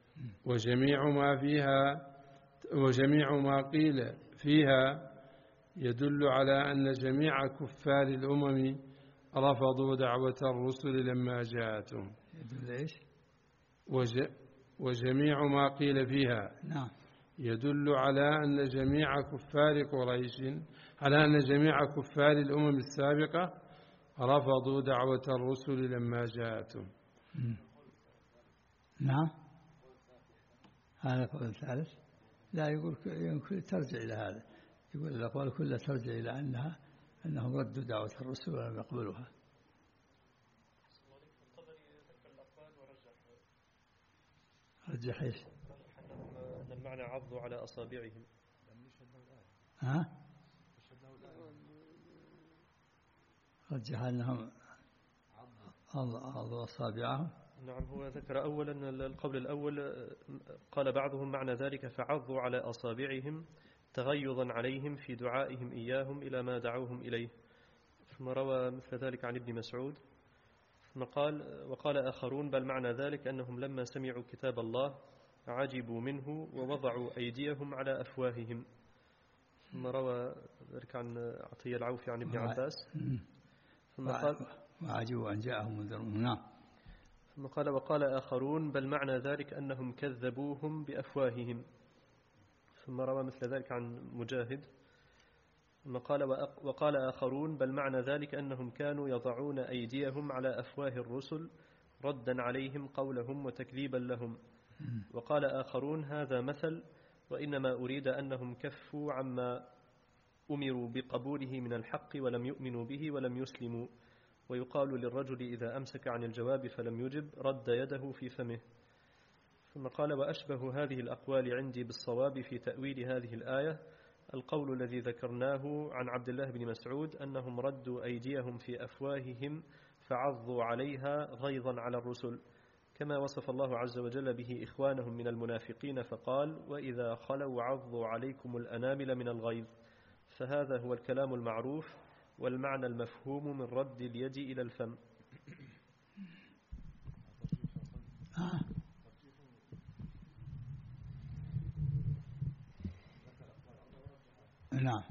وجميع ما قيل فيها يدل على أن جميع كفار الأمم رفضوا دعوة الرسل لما جاءتهم. وجميع ما قيل فيها يدل على أن جميع كفار قريش، على أن جميع كفار الأمم السابقة رفضوا دعوة الرسل لما جاءتهم. نعم، هذا قول الثالث. لا، يقول ترجع إلى هذا، يقول الأقوال كلها ترجع إلى أنهم ردوا دعوة الرسل ولم يقبلوها. رجح إيش؟ أن المعنى عضوا على أصابعهم. رجح أنهم عضوا أصابعهم. نعم، هو ذكر أولا القول الأول قال بعضهم معنى ذلك فعضوا على أصابعهم تغيظا عليهم في دعائهم إياهم إلى ما دعوهم إليه. ثم روى مثل ذلك عن ابن مسعود. ثم وقال آخرون بل معنى ذلك أنهم لما سمعوا كتاب الله عجبوا منه ووضعوا أيديهم على أفواههم. ثم روى ذلك عن عطية العوفي عن ابن عباس. ثم قال وعجبوا أن جاءهم منذر. نعم. ثم قال وقال آخرون بل معنى ذلك أنهم كذبوهم بأفواههم. ثم روى مثل ذلك عن مجاهد. ثم قال وقال آخرون بل معنى ذلك أنهم كانوا يضعون أيديهم على أفواه الرسل ردا عليهم قولهم وتكذيبا لهم. وقال آخرون هذا مثل، وإنما أريد أنهم كفوا عما أمروا بقبوله من الحق ولم يؤمنوا به ولم يسلموا. ويقال للرجل إذا أمسك عن الجواب فلم يجب رد يده في فمه. ثم قال: وأشبه هذه الأقوال عندي بالصواب في تأويل هذه الآية القول الذي ذكرناه عن عبد الله بن مسعود أنهم ردوا أيديهم في أفواههم فعضوا عليها غيظا على الرسل، كما وصف الله عز وجل به إخوانهم من المنافقين فقال: وإذا خلوا عضوا عليكم الأنامل من الغيظ. فهذا هو الكلام المعروف والمعنى المفهوم من رد اليد إلى الفم. نعم.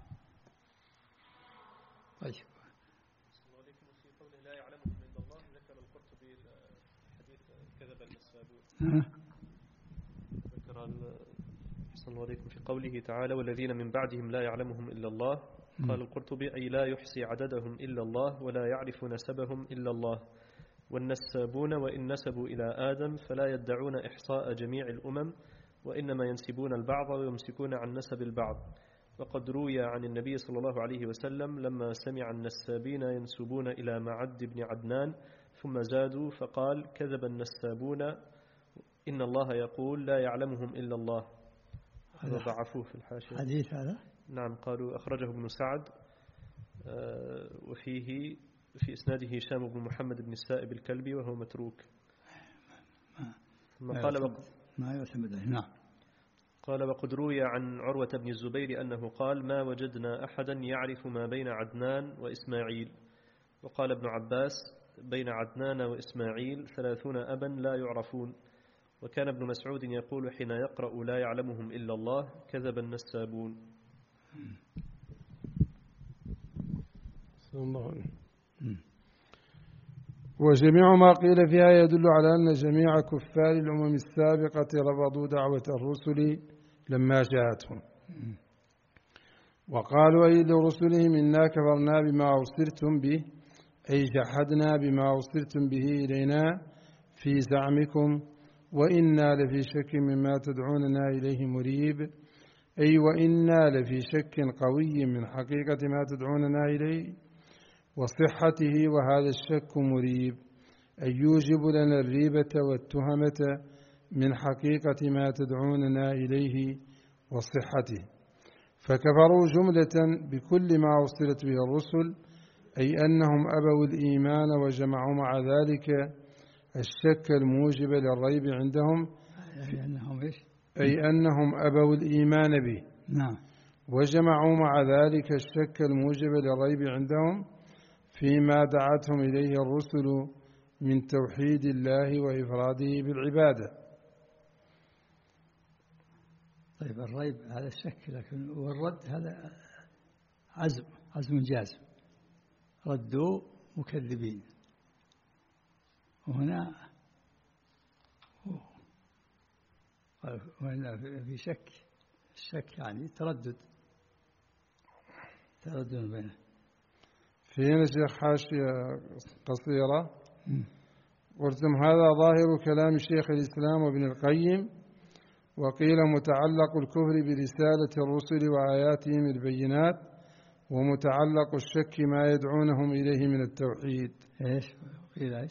طيب. في قوله لا يعلمهم إلا الله ذكر القرطبي حديث كذب النسابون. ذكر أحسن الله عليكم في قوله تعالى: والذين من بعدهم لا يعلمهم إلا الله. قال القرطبي: أي لا يحصي عددهم إلا الله ولا يعرف نسبهم إلا الله. والنسابون وإن نسبوا إلى آدم فلا يدعون إحصاء جميع الأمم، وإنما ينسبون البعض ويمسكون عن نسب البعض. وقد روي عن النبي صلى الله عليه وسلم لما سمع النسابين ينسبون إلى معد بن عدنان ثم زادوا فقال: كذب النسابون إن الله يقول لا يعلمهم إلا الله. هذا ضعفوه في الحاشية. حديث هذا؟ نعم، قالوا أخرجه ابن سعد، وفيه في إسناده هشام بن محمد بن السائب الكلبي وهو متروك. ثم قال ما يعتمد. نعم. قال: وقد روي عن عروة بن الزبير أنه قال: ما وجدنا أحدا يعرف ما بين عدنان وإسماعيل. وقال ابن عباس: بين عدنان وإسماعيل 30 أبا لا يعرفون. وكان ابن مسعود يقول حين يقرأ لا يعلمهم إلا الله: كذب النسابون. وجميع ما قيل فيها يدل على أن جميع كفار الأمم السابقة رفضوا دعوة الرسل لما جاءتهم، وقالوا أي لرسلهم إنا كفرنا بما أرسلتم به، أي جحدنا بما أرسلتم به إلينا في زعمكم، وإنا لفي شك مما تدعوننا إليه مريب، أي وإنا لفي شك قوي من حقيقة ما تدعوننا إليه وصحته، وهذا الشك مريب، أي يوجب لنا الريبة والتهمة من حقيقة ما تدعوننا إليه وصحته. فكفروا جملة بكل ما أرسلت به الرسل، أي أنهم أبوا الإيمان وجمعوا مع ذلك الشك الموجب للريب عندهم، أي أنهم أبوا الإيمان به. نعم. وجمعوا مع ذلك الشك الموجب للريب عندهم فيما دعتهم إليه الرسل من توحيد الله وإفراده بالعبادة. طيب، الريب هذا الشك، لكن والرد هذا عزم جازم. ردوا مكذبين، وهنا في شك. الشك يعني تردد بينه. في شيخ حاشية قصيرة قلتم هذا ظاهر كلام شيخ الإسلام وابن القيم، وقيل متعلق الكفر برسالة الرسل وآياتهم البينات، ومتعلق الشك ما يدعونهم إليه من التوحيد. إيش قيل؟ إيش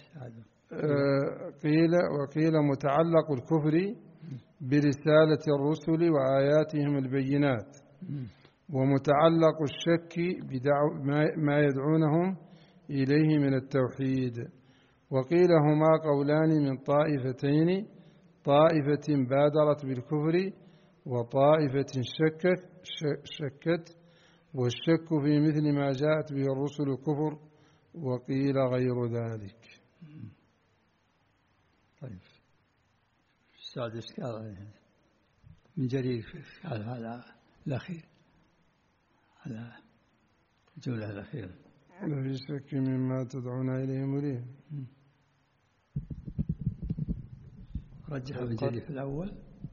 وقيل متعلق الكفر برسالة الرسل وآياتهم البينات، ومتعلق الشك ما يدعونهم إليه من التوحيد. وقيل هما قولان من طائفتين: طائفة بادرت بالكفر وطائفة شكت، والشك في مثل ما جاءت به الرسل كفر، وقيل غير ذلك. طيب، السادس قال من جرير قال هذا الأخير، هذا الجملة الأخيرة: في شك مما تدعون إليه مريب. رجح ابن جرير في الأول.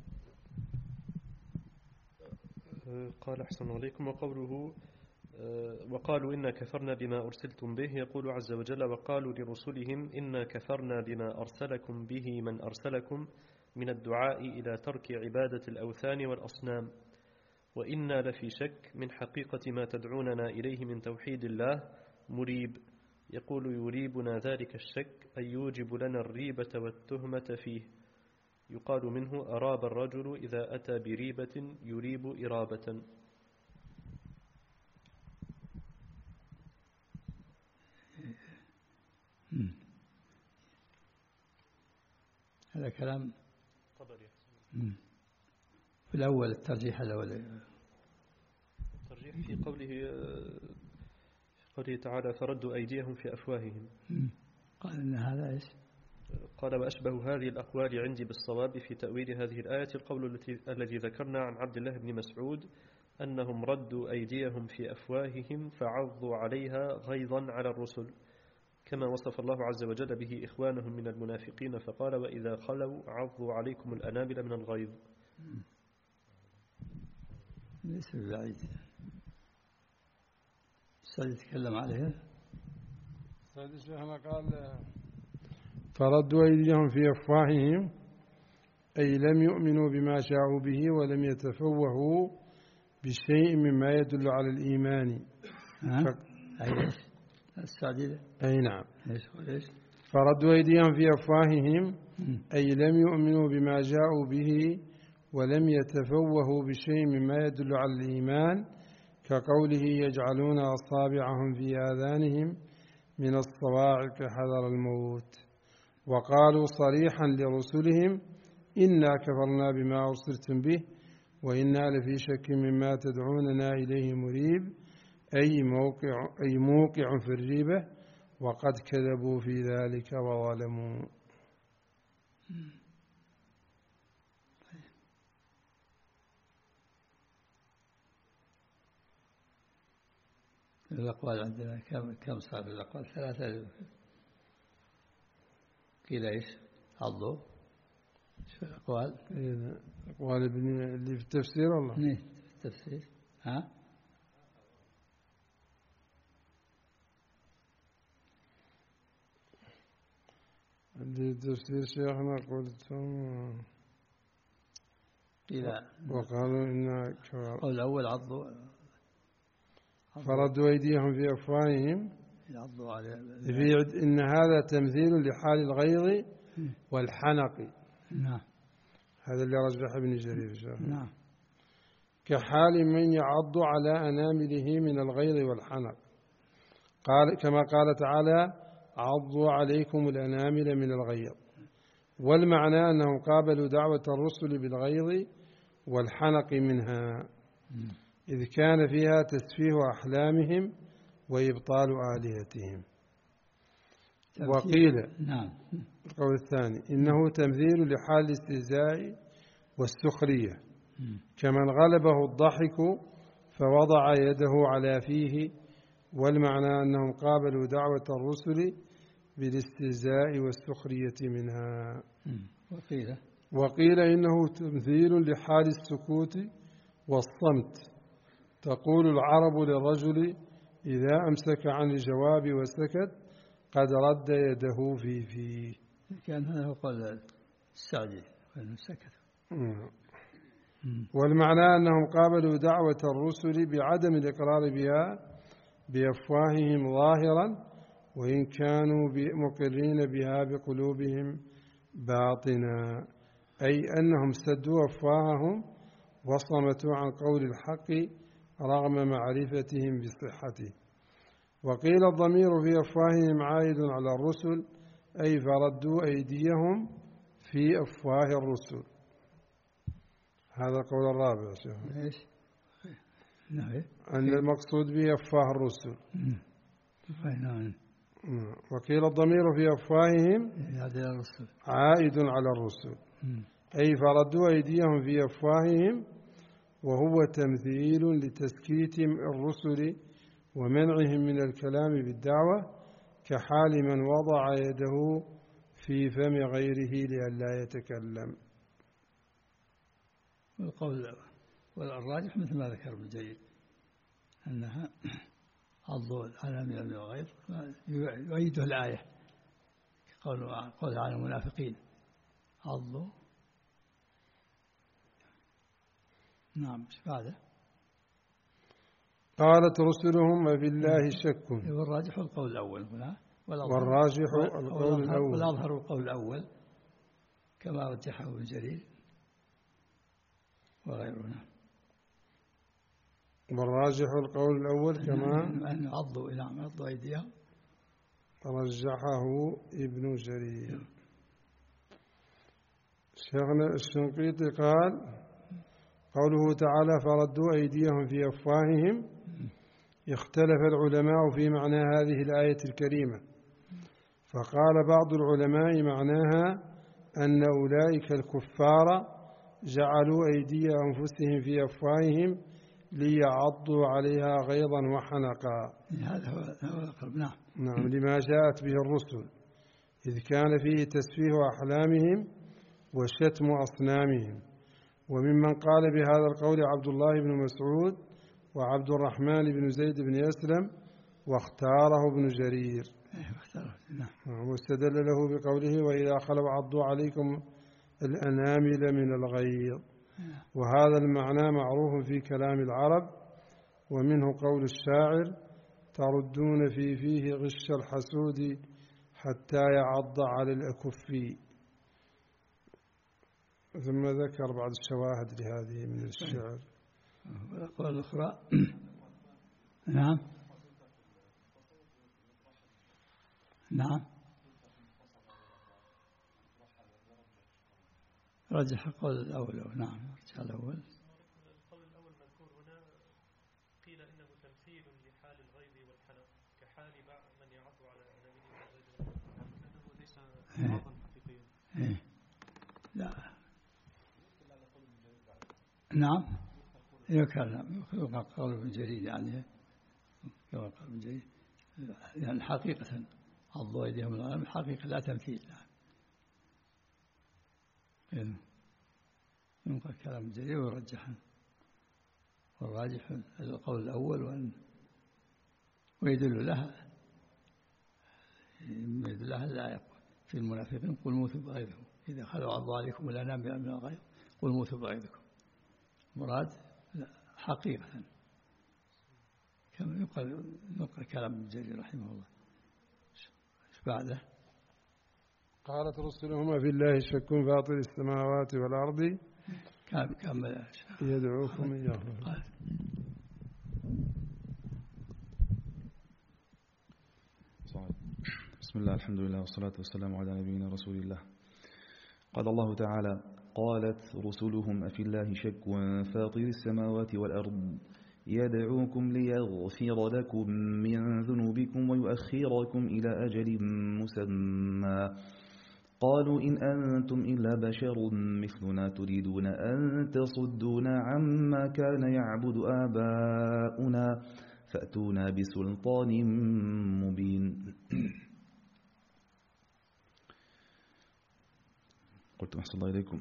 قال أحسن عليكم. وقوله وقالوا إنا كفرنا بما أرسلتم به، يقول عز وجل: وقالوا لرسلهم إنا كفرنا بما أرسلكم به من أرسلكم من الدعاء إلى ترك عبادة الأوثان والأصنام. وإنا لفي شك من حقيقة ما تدعوننا إليه من توحيد الله مريب. يقول يريبنا ذلك الشك أي يوجب لنا الريبة والتهمة فيه. يقال منه أراب الرجل إذا أتى بريبة يريب إرابة. هذا كلام طبري. في الأول الترجيح الأول الترجيح في قوله تعالى فردوا أيديهم في أفواههم. قال إن هذا إيش؟ قال وأشبه هذه الأقوال عندي بالصواب في تأويل هذه الآية القول الذي ذكرنا عن عبد الله بن مسعود أنهم ردوا أيديهم في أفواههم فعضوا عليها غيظا على الرسل، كما وصف الله عز وجل به إخوانهم من المنافقين فقال وإذا خلوا عضوا عليكم الأنامل من الغيظ. ليس بعيد. السيد يتكلم عليه. السيد شيخنا قال فردوا أيديهم في أفواههم أي لم يؤمنوا بما شاءوا به ولم يتفوهوا بشيء مما يدل على الإيمان. أي السعدية. أي نعم. ليش؟ فردوا أيديهم في أفواههم أي لم يؤمنوا بما جاءوا به ولم يتفوهوا بشيء مما يدل على الإيمان كقوله يجعلون أصابعهم في آذانهم من الصواعق حذر الموت. وقالوا صريحا لرسلهم إنا كفرنا بما أرسلتم به وإنا لفي شك مما تدعوننا إليه مريب أي موقع في الريبة وقد كذبوا في ذلك وظلموا. الأقوال عندنا كم صار الأقوال؟ 3. قيل إيش؟ عضوا. شو الأقوال؟ أقوال اللي في التفسير والله. في التفسير. اللي تفسير شيخنا قلتم وقالوا إن القول الأول عضوا فردوا أيديهم في أفواههم يعضوا عليه. إن هذا تمثيل لحال الغيظ والحنق. نعم. هذا اللي رجح ابن جرير. نعم. كحال من يعض على أنامله من الغيظ والحنق كما قال تعالى عضوا عليكم الأنامل من الغيظ. والمعنى أنهم قابلوا دعوة الرسل بالغيظ والحنق منها إذ كان فيها تسفيه أحلامهم وإبطال آلهتهم. وقيل القول الثاني إنه تمثيل لحال الاستهزاء والسخرية كمن غلبه الضحك فوضع يده على فيه. والمعنى أنهم قابلوا دعوة الرسل بالاستهزاء والسخرية منها. وقيل إنه تمثيل لحال السكوت والصمت. تقول العرب للرجل إذا أمسك عن الجواب وسكت قد رد يده في فيه. كان هذا هو قول السعدي وأنه سكت. والمعنى أنهم قابلوا دعوة الرسل بعدم الإقرار بها بأفواههم ظاهرا وإن كانوا مقرين بها بقلوبهم باطنا أي أنهم سدوا أفواههم وصمتوا عن قول الحق رغم معرفتهم بصحته. وقيل الضمير في أفواههم عائد على الرسل أي فردوا أيديهم في أفواه الرسل. هذا القول الرابع شيخ. إيش؟ أن المقصود به أفواه الرسل. وقيل الضمير في أفواههم عائد على الرسل أي فردوا أيديهم في أفواههم وهو تمثيل لتسكيت الرسل ومنعهم من الكلام بالدعوة كحال من وضع يده في فم غيره لئلا يتكلم. والقول والراجح مثل ما ذكر ابن جرير أنها عضوا الأنامل من الغيظ يؤيده الآية قول على المنافقين عضوا. نعم. ايش بعده؟ قالت رسلهم أفي الله شك. والراجح القول الأول هنا، والراجح القول الأول، والأظهر القول الأول كما رجحه ابن جرير وغيرنا. والراجح القول الأول كما أن عضوا أيديهم رجحه ابن جرير. شيخنا الشنقيطي قال: قوله تعالى فردوا أيديهم في أفواههم، اختلف العلماء في معنى هذه الآية الكريمة، فقال بعض العلماء معناها أن أولئك الكفار جعلوا أيدي أنفسهم في أفواههم ليعضوا عليها غيظا وحنقا. هذا هو الأقرب. نعم، لما جاءت به الرسل، إذ كان فيه تسفيه أحلامهم وشتم أصنامهم. وممن قال بهذا القول عبد الله بن مسعود وعبد الرحمن بن زيد بن أسلم، واختاره ابن جرير. واستدل له بقوله وإذا خلوا عضوا عليكم الأنامل من الغيظ. وهذا المعنى معروف في كلام العرب، ومنه قول الشاعر: تردون في فيه غش الحسود حتى يعض على الأكف. ثم ذكر بعض الشواهد لهذه من الشعر. والأقوال الأخرى نعم رجح القول الأول. نعم رجح الأول. القول الأول مذكور هنا، قيل إنه تمثيل لحال الغيظ والحنق كحال بعض من يعض على أنامله كأنه ليس عضا حقيقيا. لا نعم يقال قول ابن جرير، يعني قول ابن جرير يعني حقيقة عضوا أيديهم الغنم حقيقة لا تمثيل. ينقل كلام ابن جرير ويرجحه، والراجح القول الأول، ويدل لها الآية في المنافقين: قل موتوا بغيظكم إذا خلوا عضوا عليكم الأنامل من الغيظ قل موتوا بغيظكم. مراد حقيقة كما يقال كلام ابن جرير رحمه الله. ايش بعده؟ قالت رسلهم في الله شك فاطر السماوات والأرض كمل يدعوكم إياه. بسم الله الحمد لله والصلاة والسلام على نبينا رسول الله. قال الله تعالى: قالت رسلهم أفي الله شك فاطر السماوات والأرض يدعوكم ليغفر لكم من ذنوبكم ويؤخركم إلى أجل مسمى قالوا إن أنتم إلا بشر مثلنا تريدون أن تصدونا عما كان يعبد آباؤنا فأتونا بسلطان مبين. قلت أحسن الله إليكم.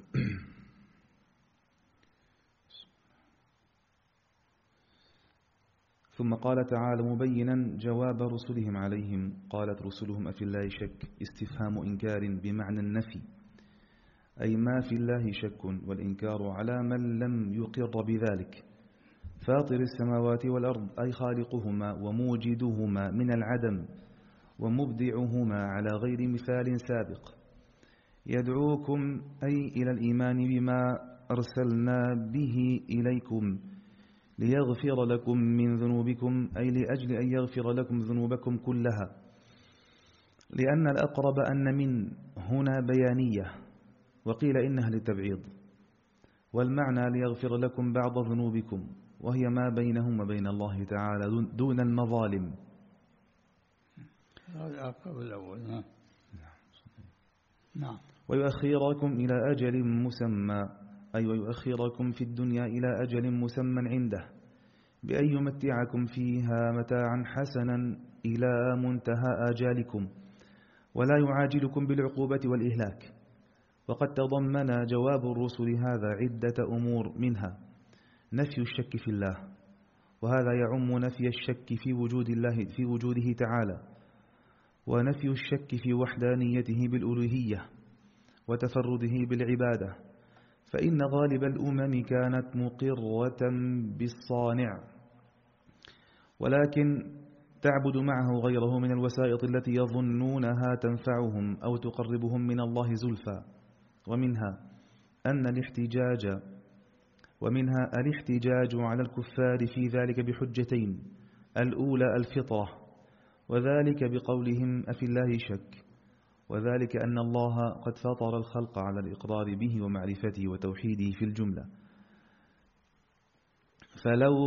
ثم قال تعالى مبينا جواب رسلهم عليهم: قالت رسلهم أفي الله شك استفهام إنكار بمعنى النفي، أي ما في الله شك، والإنكار على من لم يقر بذلك. فاطر السماوات والأرض أي خالقهما وموجدهما من العدم ومبدعهما على غير مثال سابق. يدعوكم أي إلى الإيمان بما أرسلنا به إليكم ليغفر لكم من ذنوبكم، أي لأجل أن يغفر لكم ذنوبكم كلها، لأن الأقرب أن من هنا بيانية، وقيل إنها للتبعيض، والمعنى ليغفر لكم بعض ذنوبكم، وهي ما بينهم وبين الله تعالى دون المظالم. نعم. ويؤخركم إلى أجل مسمى، أي ويؤخركم في الدنيا إلى أجل مسمى عنده، بأن يمتعكم فيها متاعا حسنا إلى منتهى آجالكم، ولا يعاجلكم بالعقوبة والإهلاك. وقد تضمن جواب الرسل هذا عدة أمور، منها نفي الشك في الله، وهذا يعم نفي الشك في وجود الله في وجوده تعالى، ونفي الشك في وحدانيته بالألوهية وتفرده بالعبادة، فإن غالب الأمم كانت مقرة بالصانع، ولكن تعبد معه غيره من الوسائط التي يظنونها تنفعهم أو تقربهم من الله زلفى. ومنها الاحتجاج على الكفار في ذلك بحجتين: الأولى الفطرة، وذلك بقولهم أفي الله شك، وذلك أن الله قد فطر الخلق على الإقرار به ومعرفته وتوحيده في الجملة، فلو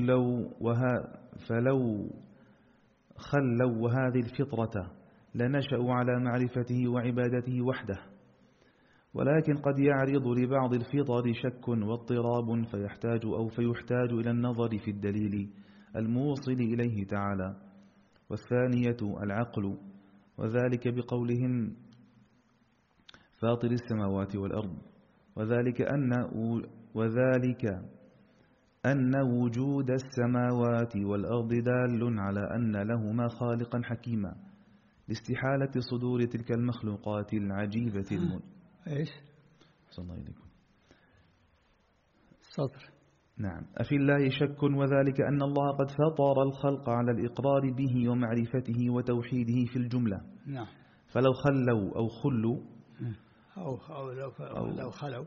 خلوا وهذه الفطرة لنشأوا على معرفته وعبادته وحده. ولكن قد يعرض لبعض الفطر شك واضطراب فيحتاج إلى النظر في الدليل الموصل إليه تعالى. والثانية العقل، وذلك بقولهم فاطر السماوات والأرض، وذلك أن وجود السماوات والأرض دال على أن لهما خالقا حكيما، لاستحالة صدور تلك المخلوقات العجيبة إيش؟ صلى الله عليكم. سطر. نعم. أفي الله شك، وذلك أن الله قد فطر الخلق على الإقرار به ومعرفته وتوحيده في الجملة. نعم. فلو خلوا أو خلوا أو لو خلوا.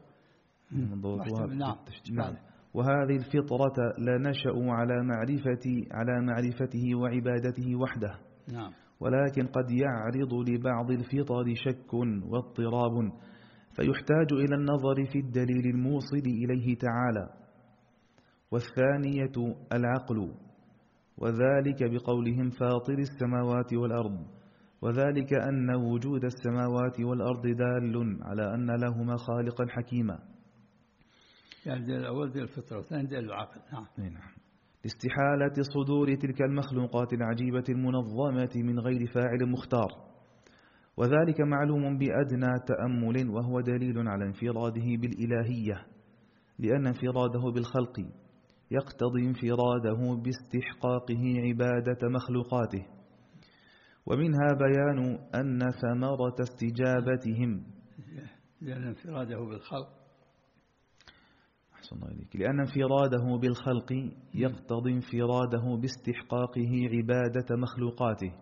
نعم. وهذه الفطرة لنشأ على معرفته وعبادته وحده. نعم. ولكن قد يعرض لبعض الفطر شك واضطراب فيحتاج إلى النظر في الدليل الموصل إليه تعالى. والثانية العقل، وذلك بقولهم فاطر السماوات والأرض، وذلك أن وجود السماوات والأرض دال على أن لهما خالقا حكيما. يعني دليل الأول دليل الفطرة، والثاني دليل العقل. نعم. لاستحالة صدور تلك المخلوقات العجيبة المنظمة من غير فاعل مختار، وذلك معلوم بأدنى تأمل، وهو دليل على انفراده بالإلهية، لأن انفراده بالخلق يقتضي انفراده باستحقاقه عبادة مخلوقاته. ومنها بيان أن ثمرة استجابتهم، لأن انفراده بالخلق يقتضي انفراده باستحقاقه عبادة مخلوقاته.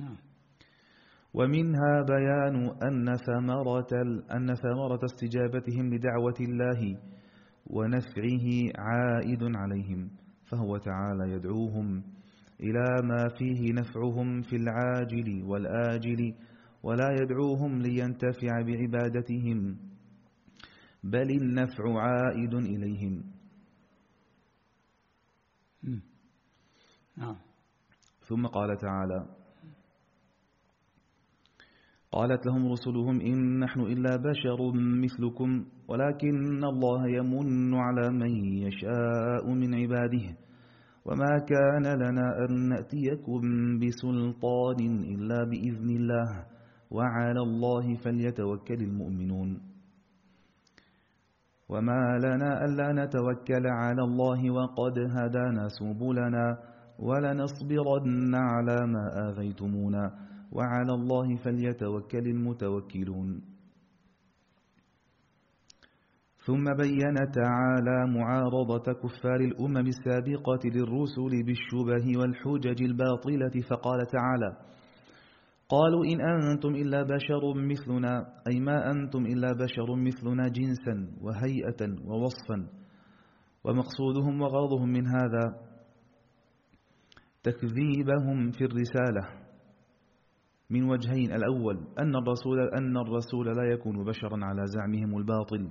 ومنها بيان أن ثمرة استجابتهم لدعوة الله ونفعه عائد عليهم، فهو تعالى يدعوهم إلى ما فيه نفعهم في العاجل والآجل، ولا يدعوهم لينتفع بعبادتهم، بل النفع عائد إليهم. ثم قال تعالى: قالت لهم رسلهم إن نحن إلا بشر مثلكم ولكن الله يمن على من يشاء من عباده، وما كان لنا أن نأتيكم بسلطان إلا بإذن الله، وعلى الله فليتوكل المؤمنون. وما لنا ألا نتوكل على الله وقد هدانا سبلنا ولنصبرن على ما آذيتمونا، وعلى الله فليتوكل المتوكلون. ثم بين تعالى معارضة كفار الأمم السابقة للرسل بالشبه والحجج الباطلة، فقال تعالى: قالوا إن أنتم إلا بشر مثلنا، أي ما أنتم إلا بشر مثلنا جنسا وهيئة ووصفا. ومقصودهم وغرضهم من هذا تكذيبهم في الرسالة من وجهين: الأول أن الرسول لا يكون بشرا على زعمهم الباطل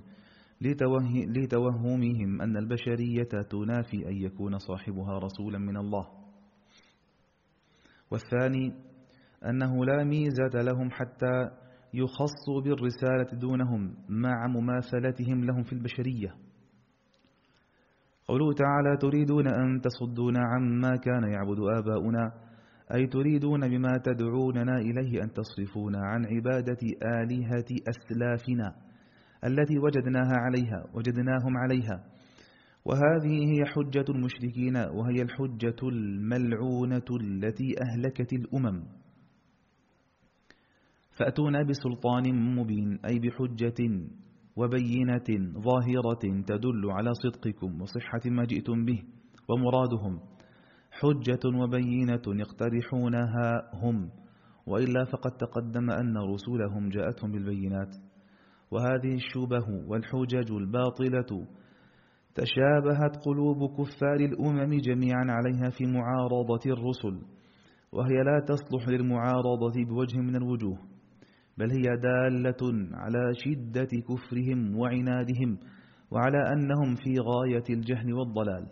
لتوهمهم أن البشرية تنافي أن يكون صاحبها رسولا من الله. والثاني أنه لا ميزة لهم حتى يخصوا بالرسالة دونهم مع مماثلتهم لهم في البشرية. قوله تعالى: تريدون أن تصدونا عما كان يعبد آباؤنا، أي تريدون بما تدعوننا إليه أن تصرفونا عن عبادة آلهة أسلافنا التي وجدناهم عليها. وهذه هي حجة المشركين، وهي الحجة الملعونة التي أهلكت الأمم. فأتونا بسلطان مبين، أي بحجة وبينة ظاهرة تدل على صدقكم وصحة ما جئتم به. ومرادهم حجة وبينة يقترحونها هم، وإلا فقد تقدم أن رسولهم جاءتهم بالبينات. وهذه الشبه والحجج الباطلة تشابهت قلوب كفار الأمم جميعا عليها في معارضة الرسل، وهي لا تصلح للمعارضة بوجه من الوجوه، بل هي دالة على شدة كفرهم وعنادهم، وعلى أنهم في غاية الجهل والضلال.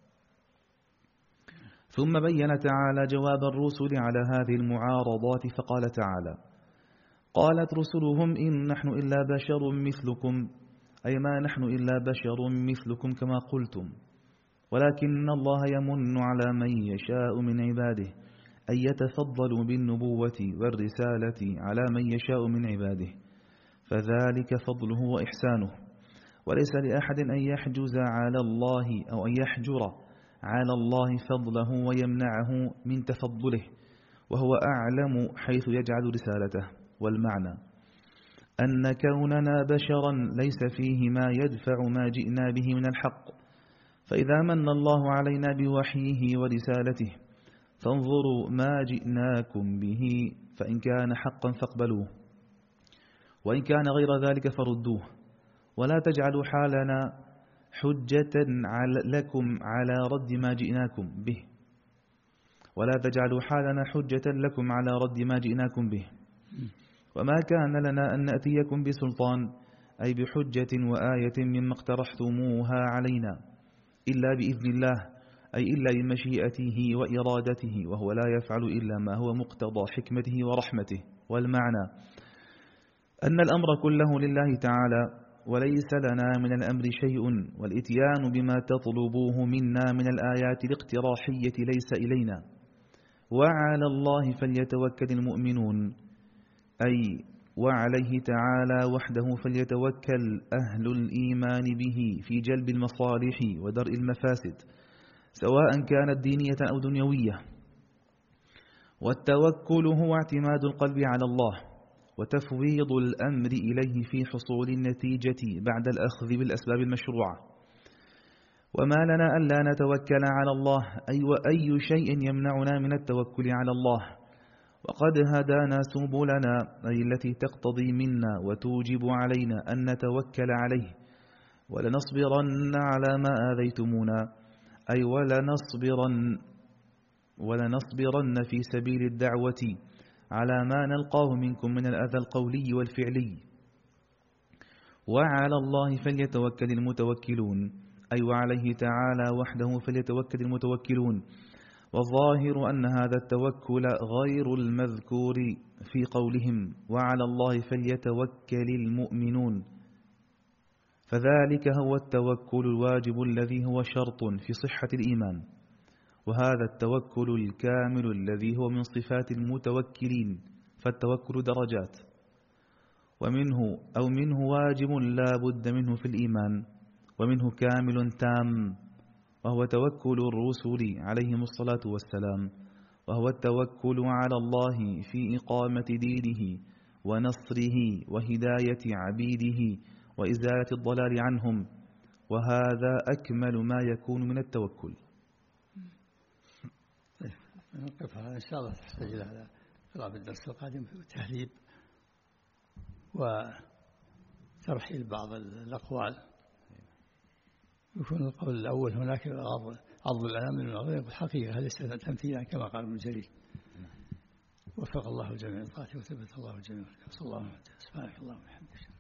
ثم بين تعالى جواب الرسل على هذه المعارضات فقال تعالى: قالت رسلهم إن نحن إلا بشر مثلكم، أي ما نحن إلا بشر مثلكم كما قلتم، ولكن الله يمن على من يشاء من عباده أن يتفضلوا بالنبوة والرسالة على من يشاء من عباده، فذلك فضله وإحسانه، وليس لأحد أن يحجز على الله أو أن يحجر على الله فضله ويمنعه من تفضله، وهو أعلم حيث يجعل رسالته. والمعنى أن كوننا بشرا ليس فيه ما يدفع ما جئنا به من الحق، فإذا من الله علينا بوحيه ورسالته فانظروا ما جئناكم به، فإن كان حقا فاقبلوه، وإن كان غير ذلك فردوه، ولا تجعلوا حالنا حجة لكم على رد ما جئناكم به، ولا تجعلوا حالنا حجة لكم على رد ما جئناكم به. وما كان لنا أن نأتيكم بسلطان، أي بحجة وآية مما اقترحتموها علينا، إلا بإذن الله، أي إلا بمشيئته وإرادته، وهو لا يفعل إلا ما هو مقتضى حكمته ورحمته. والمعنى أن الأمر كله لله تعالى، وليس لنا من الأمر شيء، والإتيان بما تطلبوه منا من الآيات الاقتراحية ليس إلينا. وعلى الله فليتوكل المؤمنون، أي وعليه تعالى وحده فليتوكل أهل الإيمان به في جلب المصالح ودرء المفاسد، سواء كانت دينية أو دنيوية. والتوكل هو اعتماد القلب على الله وتفويض الأمر إليه في حصول النتيجة بعد الأخذ بالأسباب المشروعة. وما لنا ألا نتوكل على الله، أي وأي شيء يمنعنا من التوكل على الله، وقد هدانا سبلنا، أي التي تقتضي منا وتوجب علينا أن نتوكل عليه. ولنصبرن على ما آذيتمونا، أي ولنصبرن في سبيل الدعوة على ما نلقاه منكم من الأذى القولي والفعلي. وعلى الله فليتوكل المتوكلون، أي وعليه تعالى وحده فليتوكل المتوكلون. والظاهر أن هذا التوكل غير المذكور في قولهم وعلى الله فليتوكل المؤمنون، فذلك هو التوكل الواجب الذي هو شرط في صحة الإيمان، وهذا التوكل الكامل الذي هو من صفات المتوكلين. فالتوكل درجات، ومنه واجب لا بد منه في الإيمان، ومنه كامل تام، وهو توكل الرسل عليهم الصلاة والسلام، وهو التوكل على الله في إقامة دينه ونصره وهداية عبيده وإزالة الضلال عنهم، وهذا أكمل ما يكون من التوكل. نقف إن شاء الله، تحتاج إلى قراءة الدرس القادم في التهذيب وترحيل بعض الأقوال. يكون القول الأول هناك عض الأنام من العظيم الحقيقة، ليس تمثيلا كما قال ابن جرير. وفق الله الجميع لطاعته وثبت الله الجميع. صلى الله عليه وسلم. سبحانك اللهم وبحمدك.